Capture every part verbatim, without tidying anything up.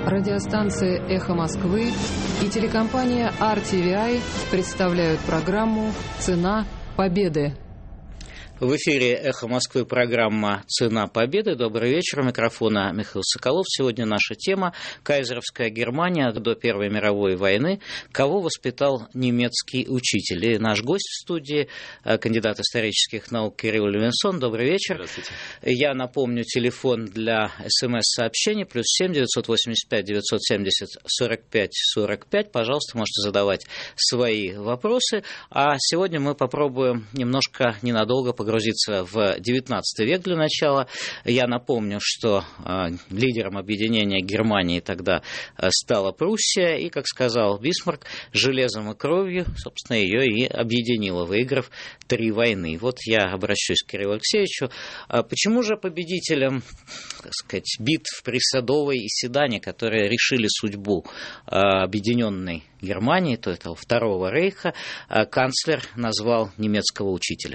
Радиостанция «Эхо Москвы» и телекомпания ар ти ви ай представляют программу «Цена победы». В эфире «Эхо Москвы» программа «Цена победы». Добрый вечер. У микрофона Михаил Соколов. Сегодня наша тема «Кайзеровская Германия до Первой мировой войны. Кого воспитал немецкий учитель?» И наш гость в студии, кандидат исторических наук Кирилл Левинсон. Добрый вечер. Здравствуйте. Я напомню, телефон для смс-сообщений плюс семь девятьсот восемьдесят пять девятьсот семьдесят сорок пять сорок пять. Пожалуйста, можете задавать свои вопросы. А сегодня мы попробуем немножко ненадолго погрузиться в девятнадцатый век для начала. Я напомню, что э, лидером объединения Германии тогда э, стала Пруссия, и, как сказал Бисмарк, железом и кровью, собственно, ее и объединила, выиграв три войны. Вот я обращусь к Кириллу Алексеевичу. А почему же победителям, так сказать, битв при Садовой и Седане, которые решили судьбу э, объединенной Германии, то этого Второго рейха, э, канцлер назвал немецкого учителя?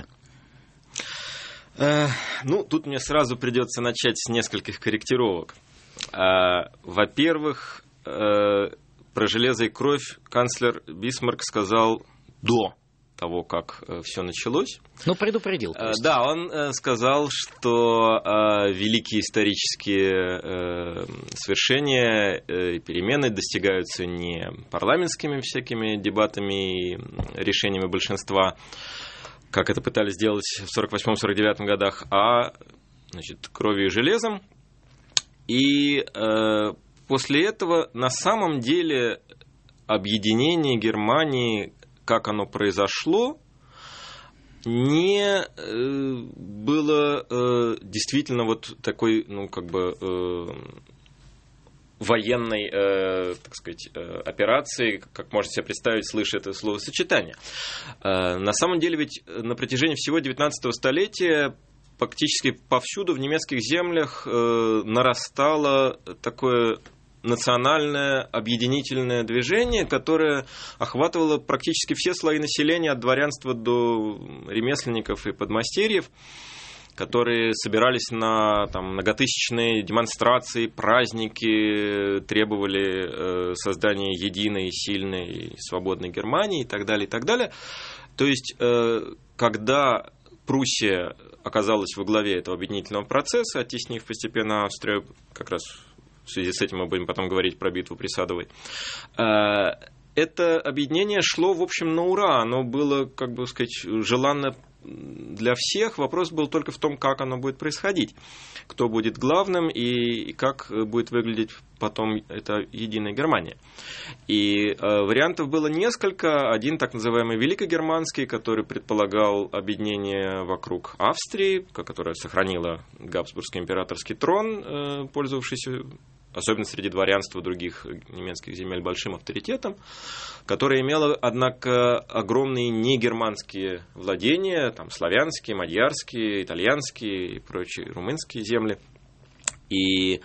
Ну, тут мне сразу придется начать с нескольких корректировок. Во-первых, про железо и кровь канцлер Бисмарк сказал до того, как все началось. Ну, предупредил. Да, он сказал, что великие исторические свершения и перемены достигаются не парламентскими всякими дебатами и решениями большинства, как это пытались сделать в сорок восьмом — сорок девятом годах, а, значит, кровью и железом. И э, после этого на самом деле объединение Германии, как оно произошло, не э, было э, действительно вот такой, ну, как бы... Э, военной, э, так сказать, э, операции, как можно себе представить, слыша это словосочетание. Э, на самом деле ведь на протяжении всего девятнадцатого столетия практически повсюду в немецких землях э, нарастало такое национальное объединительное движение, которое охватывало практически все слои населения, от дворянства до ремесленников и подмастерьев, которые собирались на там, многотысячные демонстрации, праздники, требовали э, создания единой, сильной, свободной Германии и так далее, и так далее. То есть, э, когда Пруссия оказалась во главе этого объединительного процесса, оттеснив постепенно Австрию, как раз в связи с этим мы будем потом говорить про битву при Садовой, э, это объединение шло, в общем, на ура. Оно было, как бы сказать, желанно для всех. Вопрос был только в том, как оно будет происходить, кто будет главным и как будет выглядеть потом эта единая Германия. И э, вариантов было несколько. Один, так называемый Великогерманский, который предполагал объединение вокруг Австрии, которая сохранила Габсбургский императорский трон, э, пользовавшийся, особенно среди дворянства других немецких земель, большим авторитетом, которая имела, однако, огромные негерманские владения, там, славянские, мадьярские, итальянские и прочие румынские земли. И,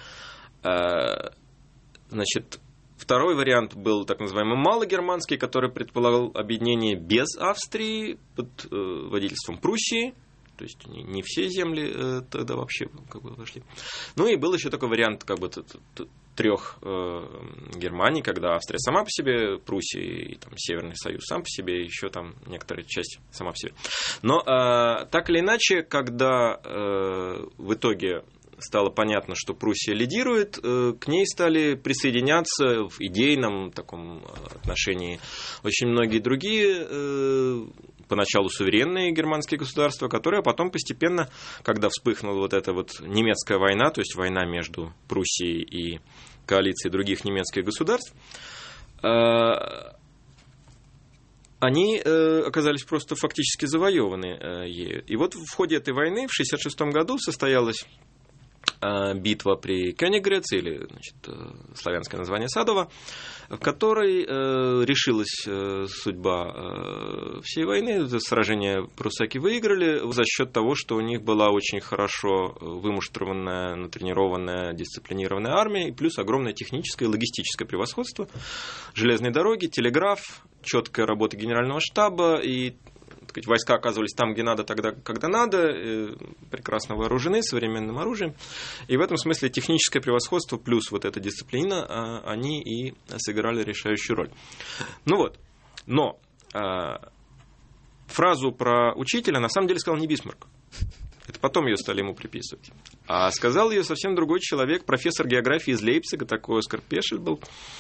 э, значит, второй вариант был так называемый малогерманский, который предполагал объединение без Австрии под э, водительством Пруссии. То есть не, не все земли э, тогда вообще как бы вошли. Ну и был еще такой вариант как бы трех э, Германий, когда Австрия сама по себе, Пруссия и там, Северный Союз сам по себе, еще там некоторая часть сама по себе. Но э, так или иначе, когда э, в итоге стало понятно, что Пруссия лидирует, э, к ней стали присоединяться в идейном таком отношении очень многие другие э, поначалу суверенные германские государства, которые потом постепенно, когда вспыхнула вот эта вот немецкая война, то есть война между Пруссией и коалицией других немецких государств, они оказались просто фактически завоеваны ею. И вот в ходе этой войны в шестьдесят шестом году состоялась битва при Кёниггрэце, или, значит, славянское название Садова, в которой э, решилась э, судьба э, всей войны. Это сражение прусаки выиграли за счет того, что у них была очень хорошо вымуштрованная, натренированная, дисциплинированная армия, и плюс огромное техническое и логистическое превосходство. Железные дороги, телеграф, четкая работа генерального штаба и, так сказать, войска оказывались там, где надо, тогда, когда надо, прекрасно вооружены современным оружием. И в этом смысле техническое превосходство плюс вот эта дисциплина, они и сыграли решающую роль. Ну вот, но фразу про учителя на самом деле сказал не Бисмарк. Это потом ее стали ему приписывать. А сказал ее совсем другой человек, профессор географии из Лейпцига, такой Оскар Пешель был.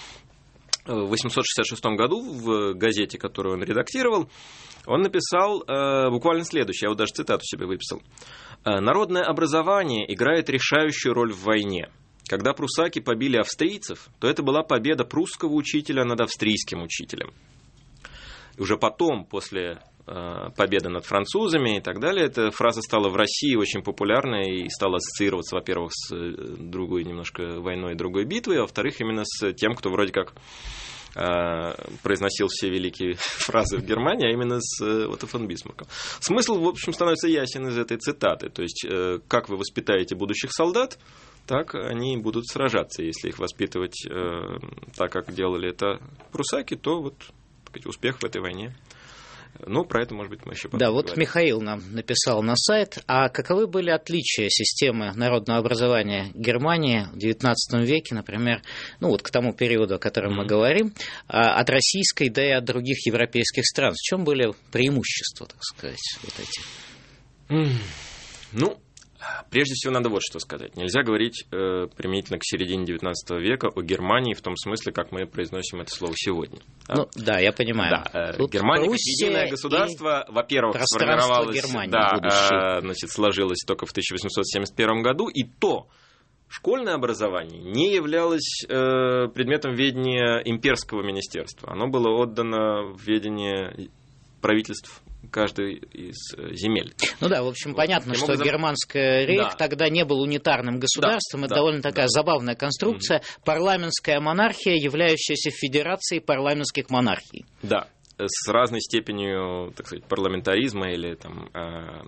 В восемьсот шестьдесят шестом году в газете, которую он редактировал, он написал э, буквально следующее, я вот даже цитату себе выписал. «Народное образование играет решающую роль в войне. Когда прусаки побили австрийцев, то это была победа прусского учителя над австрийским учителем. И уже потом, после э, победы над французами и так далее, эта фраза стала в России очень популярной и стала ассоциироваться, во-первых, с другой немножко войной, другой битвой, а во-вторых, именно с тем, кто вроде как э, произносил все великие фразы в Германии, а именно с э, Отто фон Бисмарком. Смысл, в общем, становится ясен из этой цитаты. То есть, э, как вы воспитаете будущих солдат, так они будут сражаться. Если их воспитывать э, так, как делали это прусаки, то вот успех в этой войне. Ну, про это, может быть, мы еще потом Да, поговорим. вот Михаил нам написал на сайт. А каковы были отличия системы народного образования Германии в девятнадцатом веке, например, ну вот к тому периоду, о котором mm-hmm. мы говорим, от российской, да и от других европейских стран? В чем были преимущества, так сказать, вот эти? Mm. Ну, прежде всего, надо вот что сказать. Нельзя говорить э, применительно к середине девятнадцатого века о Германии в том смысле, как мы произносим это слово сегодня. Да? Ну, да, я понимаю. Да, э, Германия как единое государство, во-первых, сформировалось, Германии, да, э, значит, сложилось только в тысяча восемьсот семьдесят первом году, и то школьное образование не являлось э, предметом ведения имперского министерства. Оно было отдано в ведение правительств каждой из земель. Ну да, в общем, вот. Понятно, Таким что образом... германская рейх да. тогда не был унитарным государством. Да, это да, довольно такая да. забавная конструкция. Mm-hmm. Парламентская монархия, являющаяся федерацией парламентских монархий. Да, с разной степенью, так сказать, парламентаризма или там... Э,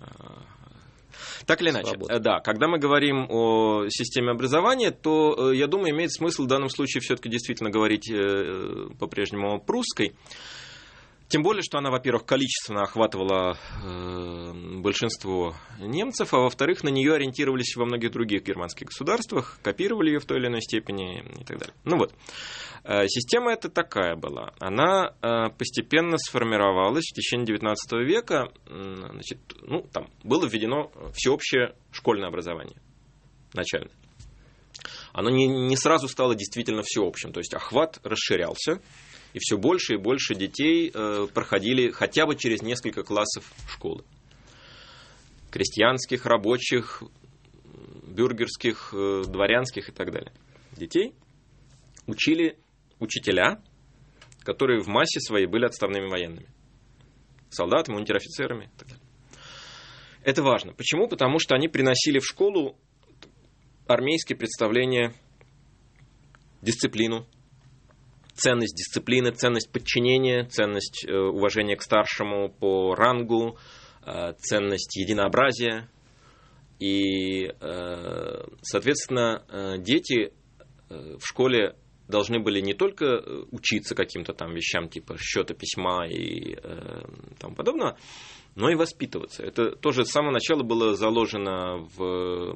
Так или иначе, Свобода. Да, когда мы говорим о системе образования, то, я думаю, имеет смысл в данном случае все-таки действительно говорить по-прежнему о прусской. Тем более, что она, во-первых, количественно охватывала э, большинство немцев, а во-вторых, на нее ориентировались во многих других германских государствах, копировали ее в той или иной степени и так далее. Ну вот, э, система эта такая была. Она э, постепенно сформировалась в течение девятнадцатого века. Э, значит, ну, там было введено всеобщее школьное образование начальное. Оно не, не сразу стало действительно всеобщим, то есть охват расширялся. И все больше и больше детей э, проходили хотя бы через несколько классов школы. Крестьянских, рабочих, бюргерских, э, дворянских и так далее. Детей учили учителя, которые в массе своей были отставными военными. Солдатами, унтер-офицерами и так далее. Это важно. Почему? Потому что они приносили в школу армейские представления, дисциплину, ценность дисциплины, ценность подчинения, ценность э, уважения к старшему по рангу, э, ценность единообразия. И, э, соответственно, э, дети э, в школе должны были не только учиться каким-то там вещам типа счета, письма и э, тому подобного, но и воспитываться. Это тоже с самого начала было заложено в...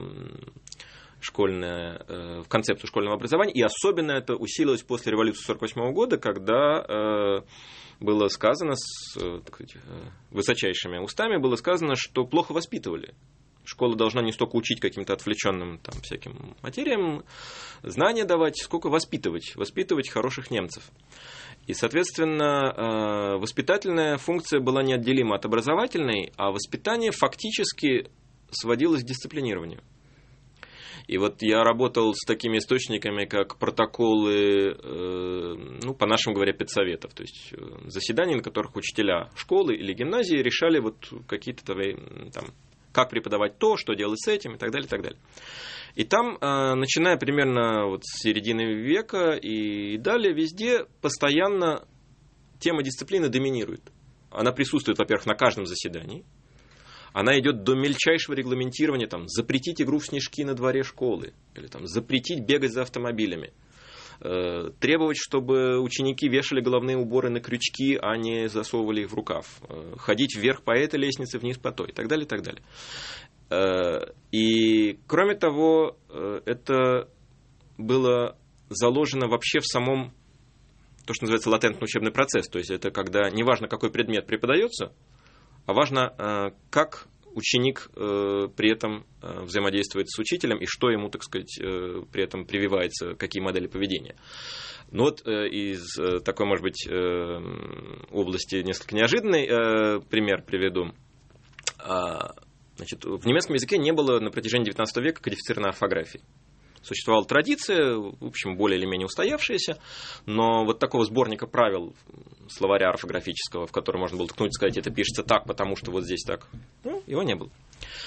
школьное, в концепцию школьного образования, и особенно это усилилось после революции сорок восьмого года, когда э, было сказано, с так сказать, высочайшими устами, было сказано, что плохо воспитывали. Школа должна не столько учить каким-то отвлеченным там, всяким материям, знания давать, сколько воспитывать, воспитывать хороших немцев. И, соответственно, э, воспитательная функция была неотделима от образовательной, а воспитание фактически сводилось к дисциплинированию. И вот я работал с такими источниками, как протоколы, э, ну, по-нашему говоря, педсоветов, то есть заседания, на которых учителя школы или гимназии решали вот какие-то там, как преподавать то, что делать с этим и так далее, и так далее. И там, э, начиная примерно вот с середины века и далее, везде постоянно тема дисциплины доминирует. Она присутствует, во-первых, на каждом заседании. Она идет до мельчайшего регламентирования, там, запретить игру в снежки на дворе школы, или там, запретить бегать за автомобилями, э, требовать, чтобы ученики вешали головные уборы на крючки, а не засовывали их в рукав, э, ходить вверх по этой лестнице, вниз по той, и так далее, и так далее. Э, и, кроме того, э, это было заложено вообще в самом, то, что называется, латентный учебный процесс, то есть это когда не важно, какой предмет преподается, а важно, э, как ученик э, при этом э, взаимодействует с учителем и что ему, так сказать, э, при этом прививается, какие модели поведения. Ну вот э, из э, такой, может быть, э, области несколько неожиданный э, пример приведу. А, значит, в немецком языке не было на протяжении девятнадцатого века кодифицированной орфографии. Существовала традиция, в общем, более или менее устоявшаяся, но вот такого сборника правил, словаря орфографического, в который можно было ткнуть и сказать, это пишется так, потому что вот здесь так, ну, его не было.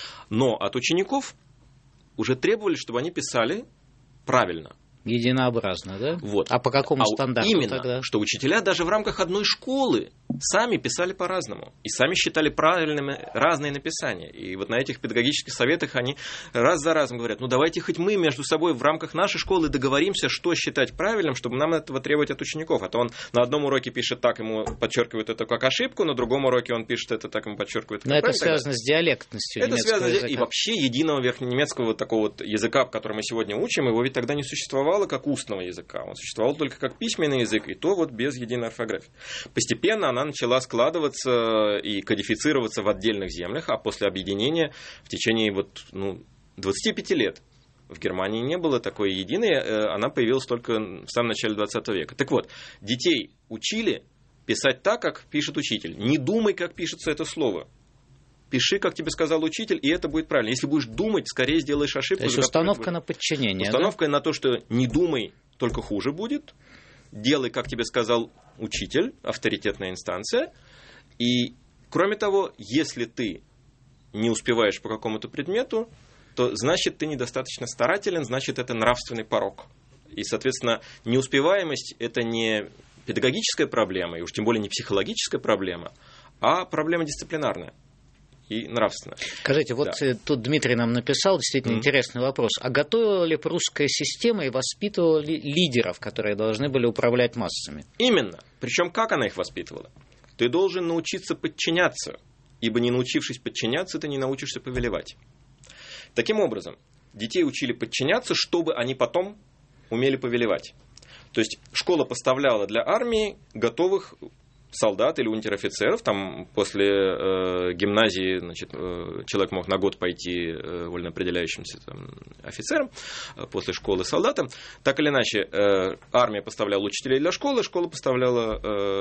Но от учеников уже требовали, чтобы они писали правильно. Единообразно, да? Вот. А по какому а стандарту именно, тогда? Что учителя даже в рамках одной школы сами писали по-разному. И сами считали правильными разные написания. И вот на этих педагогических советах они раз за разом говорят, ну давайте хоть мы между собой в рамках нашей школы договоримся, что считать правильным, чтобы нам этого требовать от учеников. А то он на одном уроке пишет так, ему подчеркивают это как ошибку, на другом уроке он пишет это так, ему подчеркивают. Но это связано с диалектностью это немецкого связано языка. И вообще единого верхненемецкого такого вот языка, который мы сегодня учим, его ведь тогда не существовало как устного языка. Он существовал только как письменный язык, и то вот без единой орфографии. Постепенно она начала складываться и кодифицироваться в отдельных землях, а после объединения в течение вот, ну, двадцати пяти лет в Германии не было такой единой, она появилась только в самом начале двадцатого века. Так вот, детей учили писать так, как пишет учитель. Не думай, как пишется это слово. Пиши, как тебе сказал учитель, и это будет правильно. Если будешь думать, скорее сделаешь ошибку. То есть установка на подчинение. Установка да? на то, что не думай, только хуже будет. Делай, как тебе сказал учитель, авторитетная инстанция. И, кроме того, если ты не успеваешь по какому-то предмету, то значит, ты недостаточно старателен, значит, это нравственный порок. И, соответственно, неуспеваемость – это не педагогическая проблема, и уж тем более не психологическая проблема, а проблема дисциплинарная и нравственная. Скажите, вот да. Тут Дмитрий нам написал действительно mm-hmm. интересный вопрос. А готовила ли прусская система и воспитывала ли лидеров, которые должны были управлять массами? Именно. Причем как она их воспитывала? Ты должен научиться подчиняться, ибо не научившись подчиняться, ты не научишься повелевать. Таким образом, детей учили подчиняться, чтобы они потом умели повелевать. То есть школа поставляла для армии готовых солдат или унтер-офицеров. Там после э, гимназии, значит, э, человек мог на год пойти э, вольно определяющимся там, офицером, э, после школы солдатом. Так или иначе, э, армия поставляла учителей для школы, школа поставляла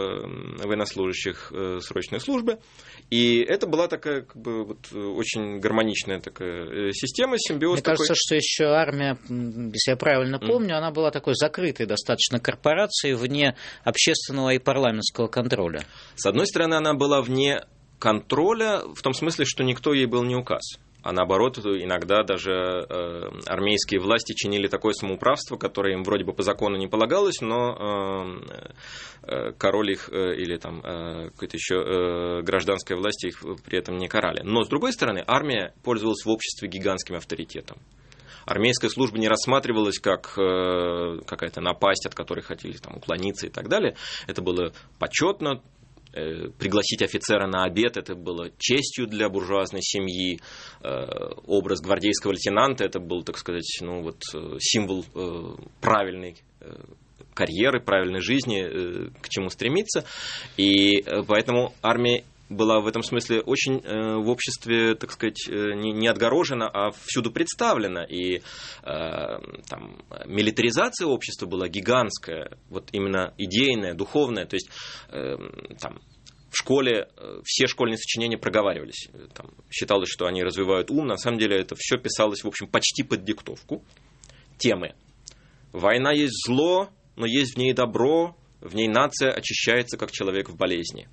э, военнослужащих э, срочной службы. И это была такая, как бы, вот, очень гармоничная такая система, симбиоз. Мне такой. кажется, что еще армия, если я правильно помню, mm. она была такой закрытой достаточно корпорацией вне общественного и парламентского контроля. С одной стороны, она была вне контроля, в том смысле, что никто ей был не указ. А наоборот, иногда даже э, армейские власти чинили такое самоуправство, которое им вроде бы по закону не полагалось, но э, э, король их э, или там э, какая-то еще э, гражданская власть их при этом не карали. Но, с другой стороны, армия пользовалась в обществе гигантским авторитетом. Армейская служба не рассматривалась как э, какая-то напасть, от которой хотели там, уклониться и так далее. Это было почетно. Э, пригласить офицера на обед, это было честью для буржуазной семьи. Э, образ гвардейского лейтенанта, это был, так сказать, ну, вот, символ э, правильной э, карьеры, правильной жизни, э, к чему стремиться. И э, поэтому армия была в этом смысле очень э, в обществе, так сказать, э, не, не отгорожена, а всюду представлена. И э, там, милитаризация общества была гигантская, вот именно идейная, духовная. То есть э, там, в школе э, все школьные сочинения проговаривались. Там, считалось, что они развивают ум. На самом деле это все писалось, в общем, почти под диктовку. Темы. Война есть зло, но есть в ней добро. В ней нация очищается, как человек в болезни.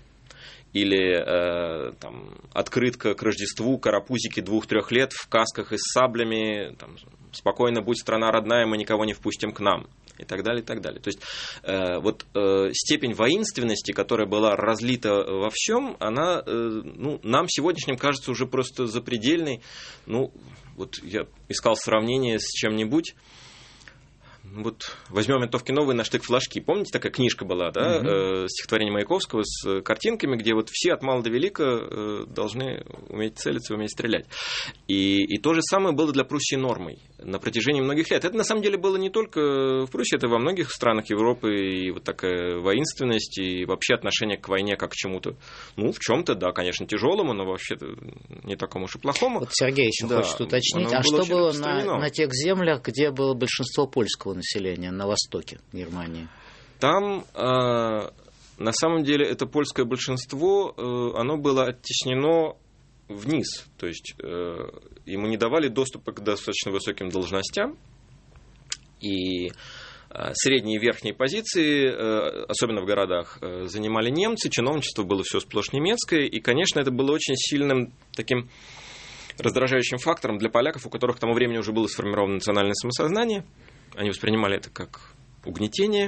Или э, там, открытка к Рождеству, карапузики двух-трех лет в касках и с саблями, там, спокойно будь страна родная, мы никого не впустим к нам, и так далее, и так далее. То есть э, вот э, степень воинственности, которая была разлита во всем, она э, ну, нам сегодняшним кажется уже просто запредельной. Ну, вот я искал сравнение с чем-нибудь. вот возьмем винтовки новые, на штык-флажки. Помните, такая книжка была, да, uh-huh. э, стихотворение Маяковского с картинками, где вот все от мала до велика э, должны уметь целиться, уметь стрелять. И, и то же самое было для Пруссии нормой на протяжении многих лет. Это на самом деле было не только в Пруссии, это во многих странах Европы, и вот такая воинственность, и вообще отношение к войне как к чему-то, ну, в чем-то, да, конечно, тяжелому, но вообще-то не такому уж и плохому. Вот Сергей еще да, хочет уточнить, а что было на, на тех землях, где было большинство польского населения, на востоке Германии? Там, э, на самом деле, это польское большинство, э, оно было оттеснено вниз, то есть э, ему не давали доступа к достаточно высоким должностям, и э, средние и верхние позиции, э, особенно в городах, э, занимали немцы, чиновничество было все сплошь немецкое, и, конечно, это было очень сильным таким раздражающим фактором для поляков, у которых к тому времени уже было сформировано национальное самосознание. Они воспринимали это как угнетение,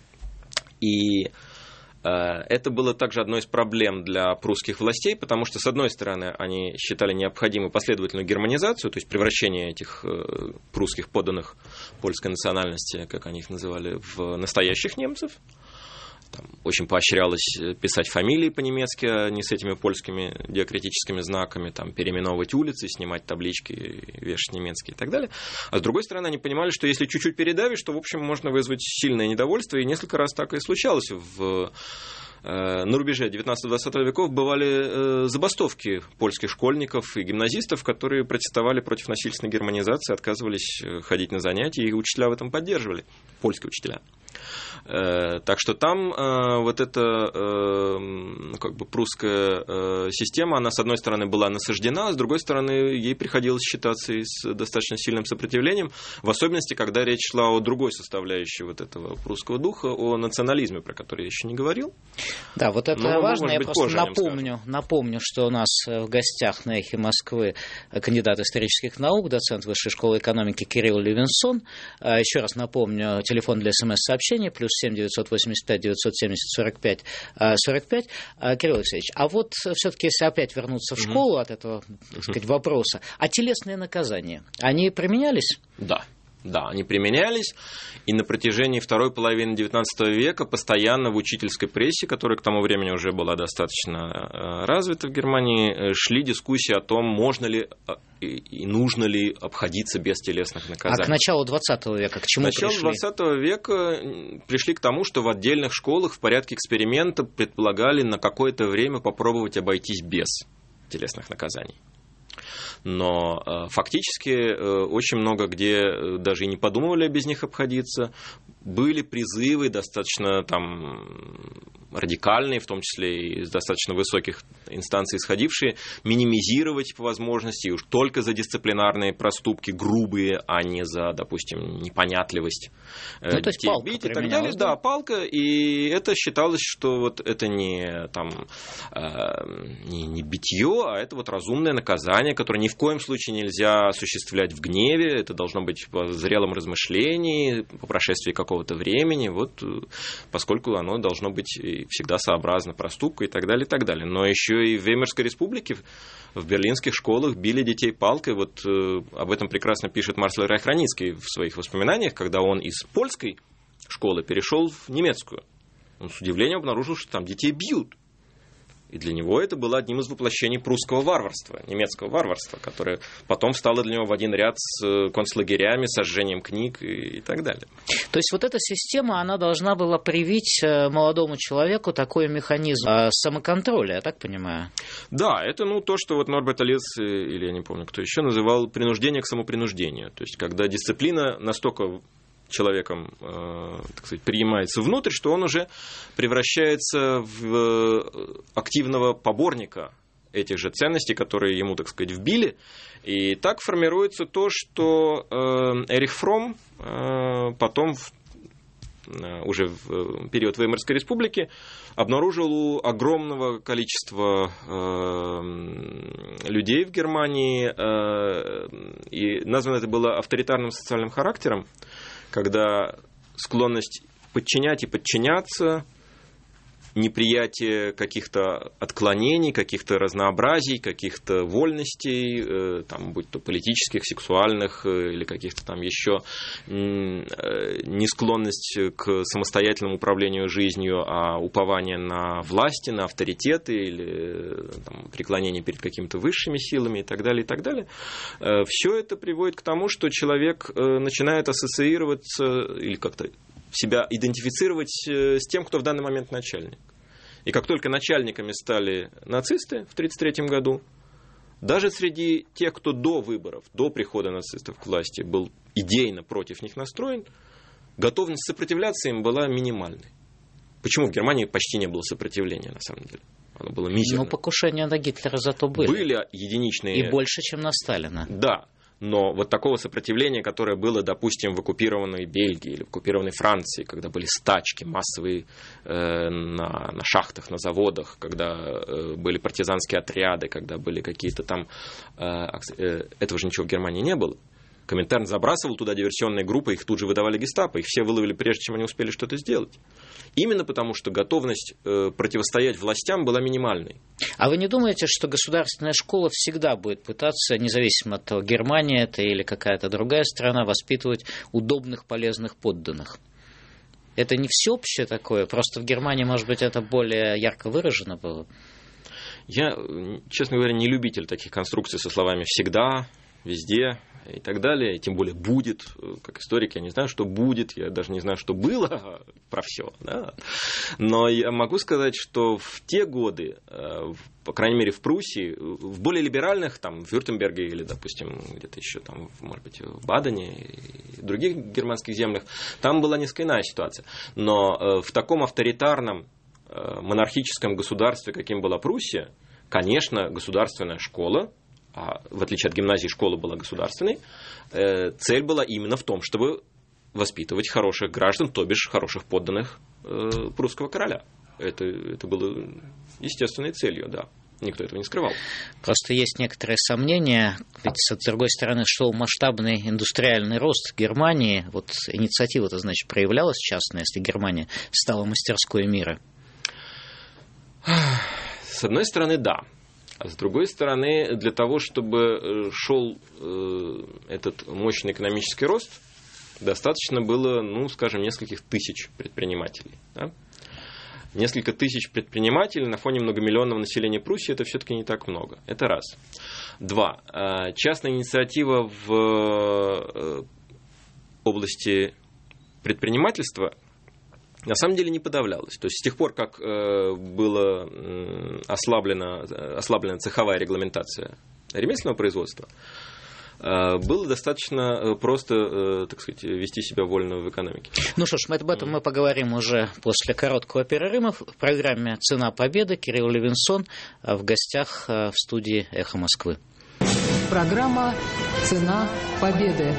и это было также одной из проблем для прусских властей, потому что, с одной стороны, они считали необходимой последовательную германизацию, то есть превращение этих прусских подданных польской национальности, как они их называли, в настоящих немцев. Там очень поощрялось писать фамилии по-немецки, а не с этими польскими диакритическими знаками, там, переименовывать улицы, снимать таблички, вешать немецкие и так далее. А с другой стороны, они понимали, что если чуть-чуть передавишь, то, в общем, можно вызвать сильное недовольство, и несколько раз так и случалось. В, э, на рубеже девятнадцатого-двадцатого веков бывали э, забастовки польских школьников и гимназистов, которые протестовали против насильственной германизации, отказывались ходить на занятия, и учителя в этом поддерживали, польские учителя. Так что там э, вот эта э, как бы прусская э, система, она с одной стороны была насаждена, а с другой стороны ей приходилось считаться и с достаточно сильным сопротивлением, в особенности, когда речь шла о другой составляющей вот этого прусского духа, о национализме, про который я еще не говорил. Да, вот это Но, важно. Я просто напомню, напомню, что у нас в гостях на «Эхе Москвы» кандидат исторических наук, доцент Высшей школы экономики Кирилл Левинсон. Еще раз напомню, телефон для смс-сообщений плюс семь девятьсот восемьдесят пять девятьсот семьдесят сорок пять сорок пять. Кирилл Алексеевич, а вот все-таки, если опять вернуться в школу mm-hmm. от этого, так сказать, вопроса, а телесные наказания, они применялись? Да. Да, они применялись, и на протяжении второй половины девятнадцатого века постоянно в учительской прессе, которая к тому времени уже была достаточно развита в Германии, шли дискуссии о том, можно ли и нужно ли обходиться без телесных наказаний. А к началу двадцатого века к чему пришли? К началу двадцатого века пришли к тому, что в отдельных школах в порядке эксперимента предполагали на какое-то время попробовать обойтись без телесных наказаний. Но э, фактически э, очень много где даже и не подумывали без них обходиться. Были призывы достаточно там радикальные, в том числе и из достаточно высоких инстанций исходившие, минимизировать по возможности, и уж только за дисциплинарные проступки грубые, а не за, допустим, непонятливость ну, детей то есть палка бить и так далее. Да? да, палка, и это считалось, что вот это не, там, э, не, не битье, а это вот разумное наказание, которое ни в коем случае нельзя осуществлять в гневе, это должно быть по зрелом размышлении, по прошествии какого-то времени, вот, поскольку оно должно быть всегда сообразно проступку и так далее, и так далее. Но еще и в Веймарской республике, в берлинских школах били детей палкой. Вот э, об этом прекрасно пишет Марсель Райх-Раницкий в своих воспоминаниях, когда он из польской школы перешел в немецкую. Он с удивлением обнаружил, что там детей бьют. И для него это было одним из воплощений прусского варварства, немецкого варварства, которое потом стало для него в один ряд с концлагерями, сожжением книг и, и так далее. То есть вот эта система, она должна была привить молодому человеку такой механизм самоконтроля, я так понимаю? Да, это ну, то, что вот Норберт Элиас, или я не помню, кто еще, называл принуждение к самопринуждению. То есть когда дисциплина настолько человеком, так сказать, принимается внутрь, что он уже превращается в активного поборника этих же ценностей, которые ему, так сказать, вбили. И так формируется то, что Эрих Фромм потом, уже в период Веймарской республики, обнаружил у огромного количества людей в Германии, и названо это было авторитарным социальным характером, когда склонность подчинять и подчиняться неприятие каких-то отклонений, каких-то разнообразий, каких-то вольностей, там, будь то политических, сексуальных или каких-то там еще, несклонность к самостоятельному управлению жизнью, а упование на власти, на авторитеты или там, преклонение перед какими-то высшими силами и так далее, и так далее. Все это приводит к тому, что человек начинает ассоциироваться или как-то себя идентифицировать с тем, кто в данный момент начальник. И как только начальниками стали нацисты в тысяча девятьсот тридцать третьем году, даже среди тех, кто до выборов, до прихода нацистов к власти был идейно против них настроен, готовность сопротивляться им была минимальной. Почему в Германии почти не было сопротивления, на самом деле? Оно было мизерно. Но покушения на Гитлера зато были. Были единичные. И больше, чем на Сталина. Да. Но вот такого сопротивления, которое было, допустим, в оккупированной Бельгии или в оккупированной Франции, когда были стачки массовые э, на, на шахтах, на заводах, когда э, были партизанские отряды, когда были какие-то там... Э, э, этого же ничего в Германии не было. Коминтерн забрасывал туда диверсионные группы, их тут же выдавали гестапо, их все выловили, прежде чем они успели что-то сделать. Именно потому, что готовность э, противостоять властям была минимальной. А вы не думаете, что государственная школа всегда будет пытаться, независимо от того, Германия это или какая-то другая страна, воспитывать удобных, полезных подданных? Это не всеобщее такое, просто в Германии, может быть, это более ярко выражено было? Я, честно говоря, не любитель таких конструкций со словами «всегда», «везде» и так далее, и тем более «будет». Как историк я не знаю, что будет, я даже не знаю, что было про все. Да? Но я могу сказать, что в те годы, по крайней мере в Пруссии, в более либеральных, там, в Вюртемберге или, допустим, где-то еще, там, может быть, в Бадене и других германских землях, там была несколько иная ситуация. Но в таком авторитарном монархическом государстве, каким была Пруссия, конечно, государственная школа, а в отличие от гимназии, школа была государственной, э, цель была именно в том, чтобы воспитывать хороших граждан, то бишь хороших подданных э, прусского короля. Это, это было естественной целью, да. Никто этого не скрывал. Просто есть некоторые сомнения, ведь, с другой стороны, шел масштабный индустриальный рост Германии. Вот инициатива-то, значит, проявлялась частная, если Германия стала мастерской мира? С одной стороны, да. А с другой стороны, для того, чтобы шел этот мощный экономический рост, достаточно было, ну, скажем, нескольких тысяч предпринимателей. Да? Несколько тысяч предпринимателей на фоне многомиллионного населения Пруссии — это все-таки не так много. Это раз. Два. Частная инициатива в области предпринимательства на самом деле не подавлялась. То есть с тех пор, как была ослаблена, ослаблена цеховая регламентация ремесленного производства, было достаточно просто, так сказать, вести себя вольно в экономике. Ну что ж, об этом мы поговорим уже после короткого перерыва. В программе «Цена победы» Кирилл Левинсон в гостях в студии «Эхо Москвы». Программа «Цена победы».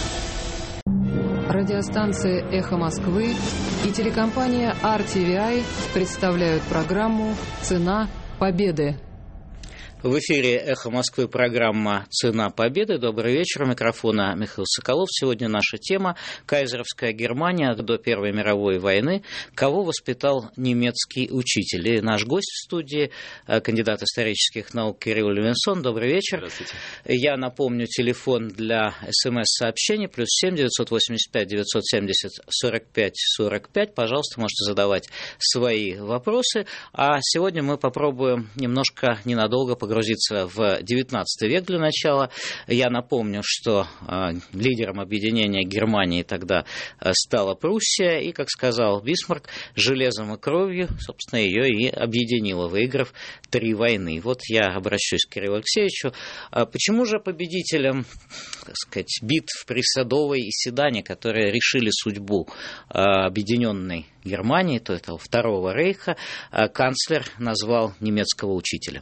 Радиостанция «Эхо Москвы» и телекомпания ар ти ви ай представляют программу «Цена победы». В эфире «Эхо Москвы» программа «Цена победы». Добрый вечер. У микрофона Михаил Соколов. Сегодня наша тема – Кайзеровская Германия до Первой мировой войны. Кого воспитал немецкий учитель? И наш гость в студии – кандидат исторических наук Кирилл Левинсон. Добрый вечер. Здравствуйте. Я напомню, телефон для смс-сообщений плюс семь девятьсот восемьдесят пять девятьсот семьдесят сорок пять сорок пять. Пожалуйста, можете задавать свои вопросы. А сегодня мы попробуем немножко ненадолго поговорить погрузиться в девятнадцатый век для начала. Я напомню, что э, лидером объединения Германии тогда э, стала Пруссия, и, как сказал Бисмарк, железом и кровью, собственно, ее и объединила, выиграв три войны. Вот я обращусь к Кириллу Алексеевичу. А почему же победителям, так сказать, битв при Садовой и Седане, которые решили судьбу э, объединенной Германии, то это Второго рейха, э, канцлер назвал немецкого учителя?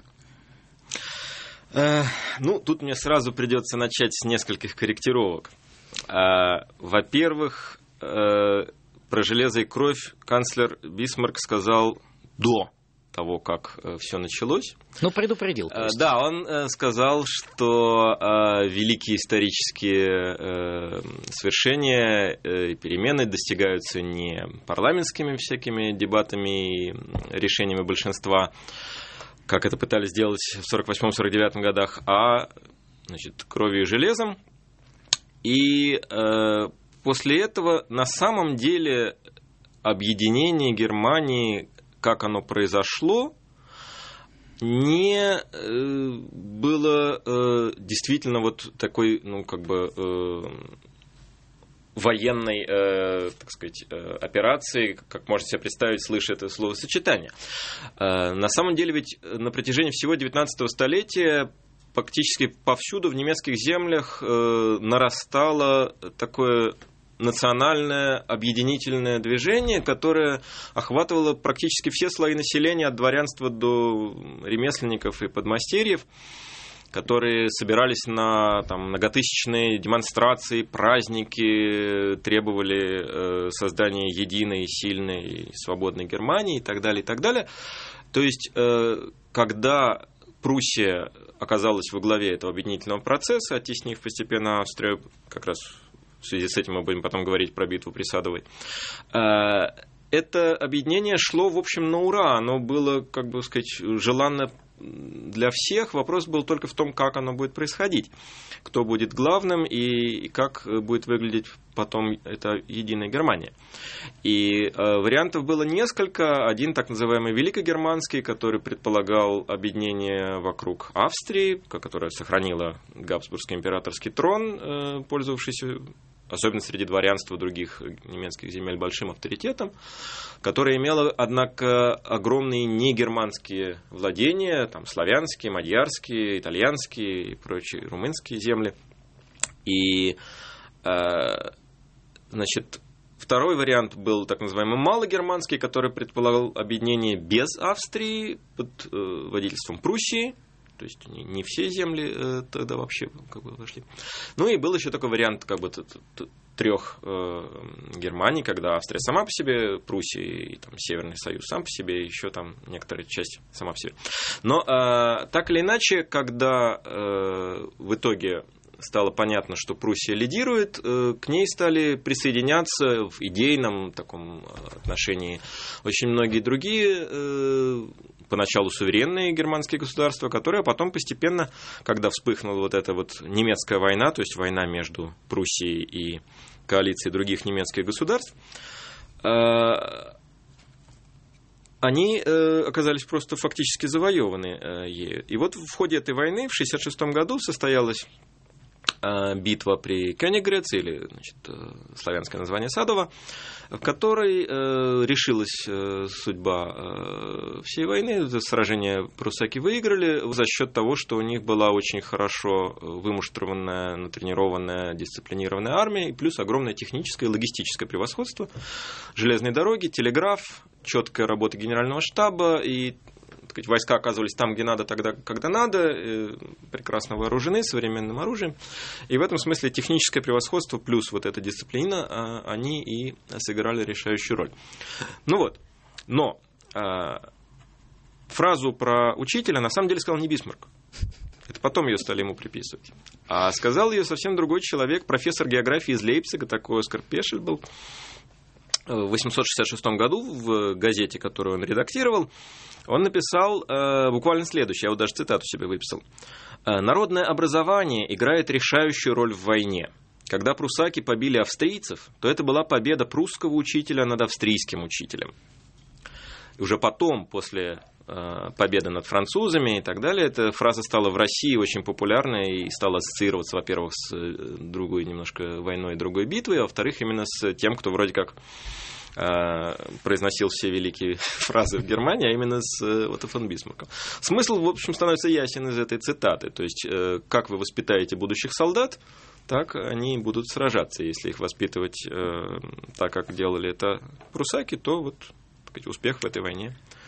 Ну, тут мне сразу придется начать с нескольких корректировок. Во-первых, про железо и кровь канцлер Бисмарк сказал до того, как все началось. Ну, предупредил. Просто. Да, он сказал, что великие исторические свершения и перемены достигаются не парламентскими всякими дебатами и решениями большинства, как это пытались сделать в сорок восьмом — сорок девятом годах, а, значит, кровью и железом. И э, после этого на самом деле объединение Германии, как оно произошло, не э, было э, действительно вот такой, ну, как бы э, военной, э, так сказать, э, операции, как можно себе представить, слыша это словосочетание. Э, на самом деле ведь на протяжении всего девятнадцатого столетия практически повсюду в немецких землях э, нарастало такое национальное объединительное движение, которое охватывало практически все слои населения, от дворянства до ремесленников и подмастерьев, которые собирались на там, многотысячные демонстрации, праздники, требовали э, создания единой, сильной, свободной Германии и так далее, и так далее. То есть, э, когда Пруссия оказалась во главе этого объединительного процесса, оттеснив постепенно Австрию, как раз в связи с этим мы будем потом говорить про битву при Садовой, это объединение шло, в общем, на ура. Оно было, как бы сказать, желанно для всех. Вопрос был только в том, как оно будет происходить, кто будет главным и как будет выглядеть потом эта единая Германия. И э, вариантов было несколько. Один так называемый великогерманский, который предполагал объединение вокруг Австрии, которая сохранила Габсбургский императорский трон, э, пользовавшийся, особенно среди дворянства других немецких земель, большим авторитетом, которая имела, однако, огромные негерманские владения, там, славянские, мадьярские, итальянские и прочие румынские земли. И, э, значит, второй вариант был так называемый малогерманский, который предполагал объединение без Австрии под э, водительством Пруссии. То есть не, не все земли э, тогда вообще как бы вошли. Ну и был еще такой вариант как бы трех э, Германий, когда Австрия сама по себе, Пруссия и там, Северный Союз сам по себе, еще там некоторая часть сама по себе. Но э, так или иначе, когда э, в итоге стало понятно, что Пруссия лидирует, э, к ней стали присоединяться в идейном таком отношении очень многие другие э, поначалу суверенные германские государства, которые потом постепенно, когда вспыхнула вот эта вот немецкая война, то есть война между Пруссией и коалицией других немецких государств, они оказались просто фактически завоеваны ею. И вот в ходе этой войны в шестьдесят шестом году состоялась битва при Кёниггрэце, или, значит, славянское название Садова, в которой э, решилась э, судьба э, всей войны. Это сражение прусаки выиграли за счет того, что у них была очень хорошо вымуштрованная, натренированная, дисциплинированная армия, и плюс огромное техническое и логистическое превосходство. Железные дороги, телеграф, четкая работа генерального штаба, и войска оказывались там, где надо, тогда, когда надо, прекрасно вооружены современным оружием. И в этом смысле техническое превосходство плюс вот эта дисциплина, они и сыграли решающую роль. Ну вот, но фразу про учителя на самом деле сказал не Бисмарк. Это потом ее стали ему приписывать. А сказал ее совсем другой человек, профессор географии из Лейпцига, такой Оскар Пешель был. В восемьсот шестьдесят шестом году в газете, которую он редактировал, он написал э, буквально следующее, я вот даже цитату себе выписал. «Народное образование играет решающую роль в войне. Когда прусаки побили австрийцев, то это была победа прусского учителя над австрийским учителем. И уже потом, после э, победы над французами и так далее, эта фраза стала в России очень популярной и стала ассоциироваться, во-первых, с другой немножко войной и другой битвой, а во-вторых, именно с тем, кто вроде как произносил все великие фразы в Германии, а именно с Отто фон Бисмарком. Смысл, в общем, становится ясен из этой цитаты. То есть, как вы воспитаете будущих солдат, так они будут сражаться. Если их воспитывать так, как делали это прусаки, то вот успех в этой войне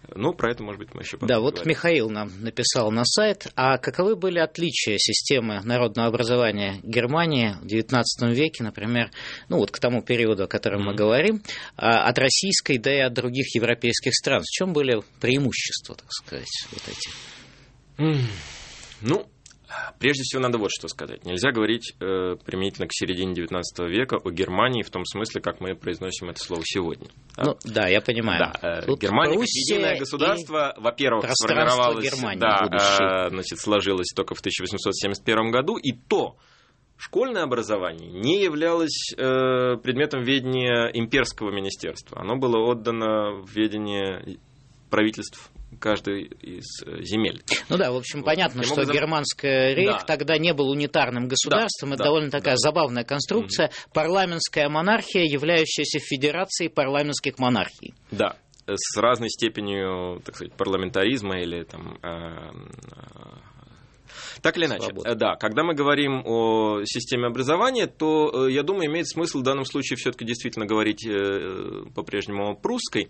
Ну, про это, может быть, мы еще Да, вот поговорим. Михаил нам написал на сайт, а каковы были отличия системы народного образования Германии в девятнадцатом веке, например, ну вот к тому периоду, о котором mm-hmm. мы говорим, от российской, да и от других европейских стран? В чем были преимущества, так сказать, вот эти? Mm. Ну, прежде всего, надо вот что сказать. Нельзя говорить э, применительно к середине девятнадцатого века о Германии в том смысле, как мы произносим это слово сегодня. Ну, да, да я понимаю. Да, э, Германия как единое государство, во-первых, сформировалось, да, э, значит, сложилось только в тысяча восемьсот семьдесят первом году, и то школьное образование не являлось э, предметом ведения имперского министерства. Оно было отдано в ведение правительств каждой из земель. Ну да, в общем, вот. Понятно, Я что зам... германское рейх да. тогда не был унитарным государством. Да, это да, довольно такая да. забавная конструкция. Mm-hmm. Парламентская монархия, являющаяся федерацией парламентских монархий. Да, с разной степенью, так сказать, парламентаризма или там... Э, э, Так или иначе, Свобода. Да, когда мы говорим о системе образования, то, я думаю, имеет смысл в данном случае все-таки действительно говорить по-прежнему о прусской.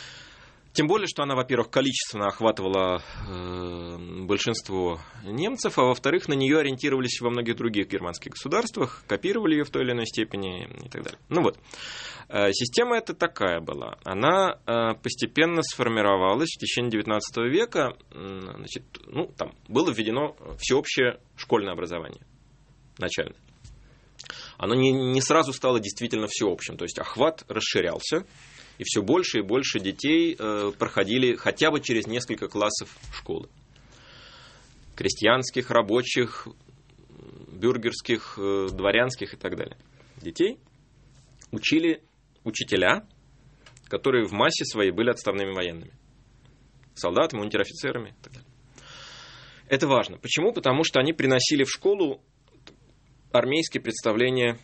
Тем более, что она, во-первых, количественно охватывала э, большинство немцев, а во-вторых, на нее ориентировались во многих других германских государствах, копировали ее в той или иной степени и так далее. Ну вот, э, система эта такая была. Она э, постепенно сформировалась в течение девятнадцатого века. Э, значит, ну, там было введено всеобщее школьное образование начальное. Оно не, не сразу стало действительно всеобщим, то есть охват расширялся. И все больше и больше детей э, проходили хотя бы через несколько классов школы. Крестьянских, рабочих, бюргерских, э, дворянских и так далее. Детей учили учителя, которые в массе своей были отставными военными. Солдатами, унтер-офицерами и так далее. Это важно. Почему? Потому что они приносили в школу армейские представления,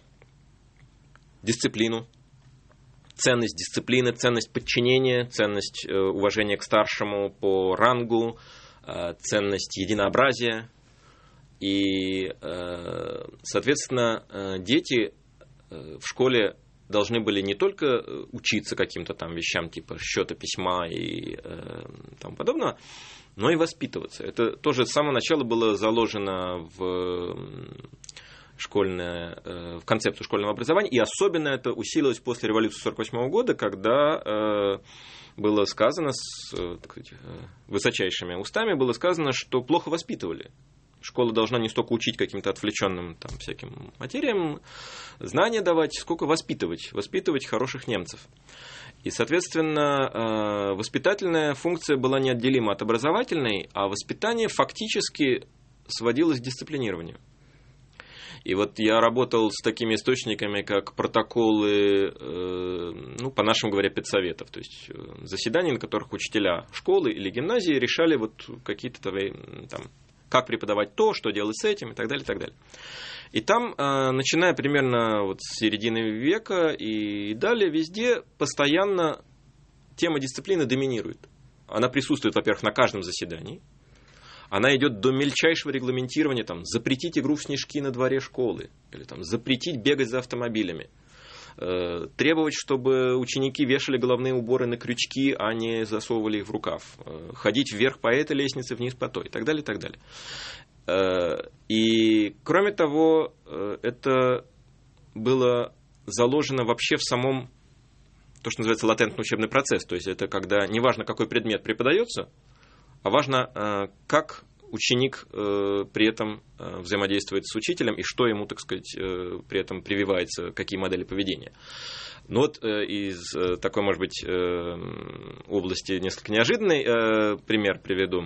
дисциплину, ценность дисциплины, ценность подчинения, ценность э, уважения к старшему по рангу, э, ценность единообразия. И, э, соответственно, э, дети э, в школе должны были не только учиться каким-то там вещам типа счета, письма и э, тому подобного, но и воспитываться. Это тоже с самого начала было заложено в... школьное, в концепцию школьного образования, и особенно это усилилось после революции сорок восьмого года, когда э, было сказано с так сказать, высочайшими устами, было сказано, что плохо воспитывали. Школа должна не столько учить каким-то отвлеченным там, всяким материям, знания давать, сколько воспитывать, воспитывать хороших немцев. И, соответственно, э, воспитательная функция была неотделима от образовательной, а воспитание фактически сводилось к дисциплинированию. И вот я работал с такими источниками, как протоколы, э, ну, по-нашему говоря, педсоветов, то есть заседания, на которых учителя школы или гимназии решали вот какие-то там, как преподавать то, что делать с этим и так далее, и так далее. И там, э, начиная примерно вот с середины века и далее, везде постоянно тема дисциплины доминирует. Она присутствует, во-первых, на каждом заседании. Она идет до мельчайшего регламентирования, там, запретить игру в снежки на дворе школы, или там, запретить бегать за автомобилями, э, требовать, чтобы ученики вешали головные уборы на крючки, а не засовывали их в рукав, э, ходить вверх по этой лестнице, вниз по той, и так далее, и так далее. Э, и, кроме того, э, это было заложено вообще в самом, то, что называется, латентный учебный процесс, то есть это когда неважно, какой предмет преподается, а важно, как ученик при этом взаимодействует с учителем и что ему, так сказать, при этом прививается, какие модели поведения. Ну вот из такой, может быть, области несколько неожиданный пример приведу.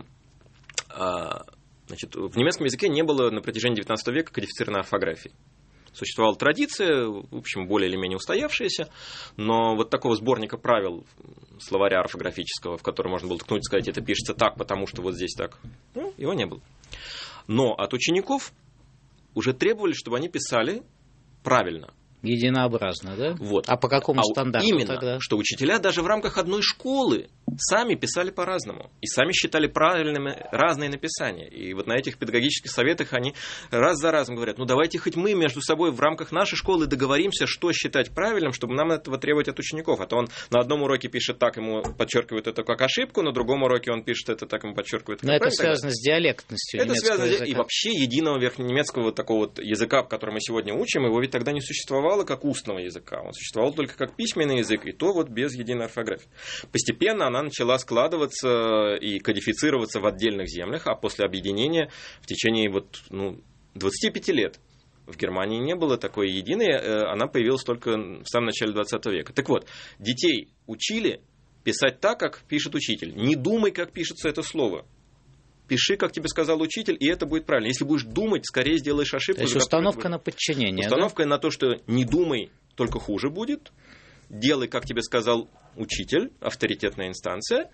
Значит, в немецком языке не было на протяжении девятнадцатого века кодифицированной орфографии. Существовала традиция, в общем, более или менее устоявшаяся, но вот такого сборника правил словаря орфографического, в который можно было ткнуть и сказать, это пишется так, потому что вот здесь так, ну, его не было. Но от учеников уже требовали, чтобы они писали правильно. Единообразно, да? Вот. А по какому а стандарту именно, тогда? Что учителя даже в рамках одной школы сами писали по-разному. И сами считали правильными разные написания. И вот на этих педагогических советах они раз за разом говорят, ну давайте хоть мы между собой в рамках нашей школы договоримся, что считать правильным, чтобы нам этого требовать от учеников. А то он на одном уроке пишет так, ему подчеркивают это как ошибку, на другом уроке он пишет это так, ему подчеркивает это как правильно. Но это связано с диалектностью это немецкого связано, языка. И вообще единого верхненемецкого вот такого вот языка, который мы сегодня учим, его ведь тогда не существовало как устного языка. Он существовал только как письменный язык, и то вот без единой орфографии. Постепенно она начала складываться и кодифицироваться в отдельных землях, а после объединения в течение вот, ну, двадцати пяти лет в Германии не было такой единой, она появилась только в самом начале двадцатого века. Так вот, детей учили писать так, как пишет учитель. Не думай, как пишется это слово. Пиши, как тебе сказал учитель, и это будет правильно. Если будешь думать, скорее сделаешь ошибку. То есть установка на подчинение. Установка да? на то, что не думай, только хуже будет. Делай, как тебе сказал учитель, авторитетная инстанция.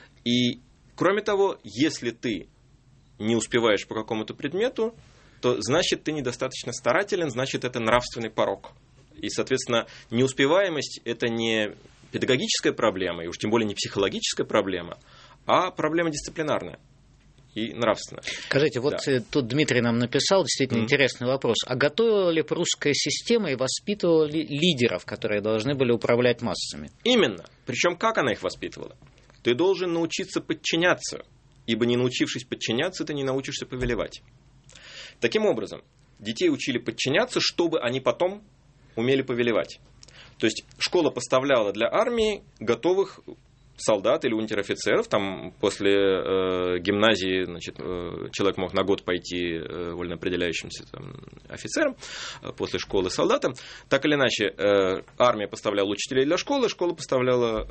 И, кроме того, если ты не успеваешь по какому-то предмету, то значит, ты недостаточно старателен, значит, это нравственный порок. И, соответственно, неуспеваемость – это не педагогическая проблема, и уж тем более не психологическая проблема, а проблема дисциплинарная и нравственная. Скажите, вот да. Тут Дмитрий нам написал действительно mm-hmm. интересный вопрос. А готовила ли прусская система и воспитывала ли лидеров, которые должны были управлять массами? Именно. Причем как она их воспитывала? Ты должен научиться подчиняться, ибо не научившись подчиняться, ты не научишься повелевать. Таким образом, детей учили подчиняться, чтобы они потом умели повелевать. То есть школа поставляла для армии готовых солдат или унтер-офицеров. Там после э, гимназии, значит, э, человек мог на год пойти э, вольно определяющимся там, офицером, э, после школы солдатом. Так или иначе, э, армия поставляла учителей для школы, школа поставляла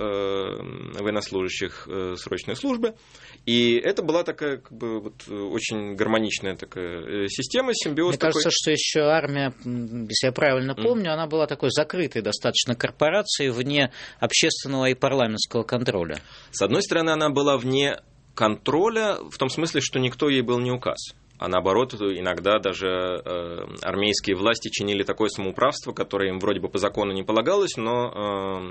э, военнослужащих э, срочной службы. И это была такая, как бы, вот, очень гармоничная такая система, симбиоз. Мне такой. кажется, что еще армия, если я правильно помню, mm. она была такой закрытой достаточно корпорацией вне общественного и парламентского контроля. С одной стороны, она была вне контроля, в том смысле, что никто ей был не указ. А наоборот, иногда даже э, армейские власти чинили такое самоуправство, которое им вроде бы по закону не полагалось, но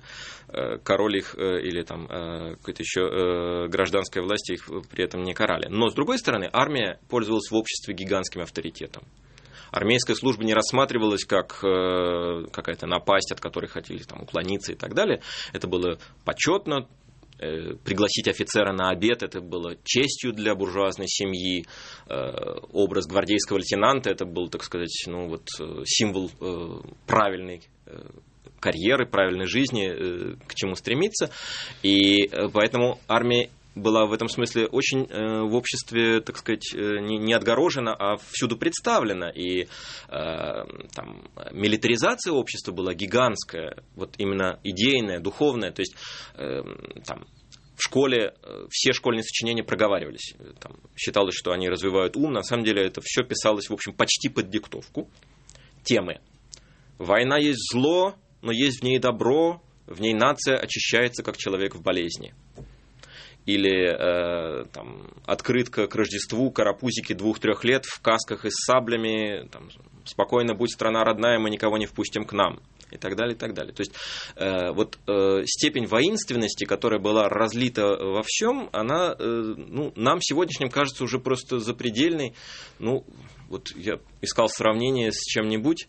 э, э, король их э, или там э, какая-то еще э, гражданская власть их при этом не карали. Но, с другой стороны, армия пользовалась в обществе гигантским авторитетом. Армейская служба не рассматривалась как э, какая-то напасть, от которой хотели там, уклониться и так далее. Это было почетно. Э, пригласить офицера на обед, это было честью для буржуазной семьи. Э, образ гвардейского лейтенанта, это был, так сказать, ну, вот, символ э, правильной э, карьеры, правильной жизни, э, к чему стремиться. И э, поэтому армия была в этом смысле очень э, в обществе, так сказать, э, не, не отгорожена, а всюду представлена. И э, там, милитаризация общества была гигантская, вот именно идейная, духовная. То есть э, там, в школе э, все школьные сочинения проговаривались. Там, считалось, что они развивают ум. На самом деле это все писалось, в общем, почти под диктовку. Темы. Война есть зло, но есть в ней добро. В ней нация очищается, как человек в болезни. Или э, там, открытка к Рождеству, карапузики двух-трех лет в касках и с саблями, там, спокойно будь страна родная, мы никого не впустим к нам, и так далее, и так далее. То есть э, вот э, степень воинственности, которая была разлита во всем, она э, ну, нам сегодняшним кажется уже просто запредельной. Ну, вот я искал сравнение с чем-нибудь.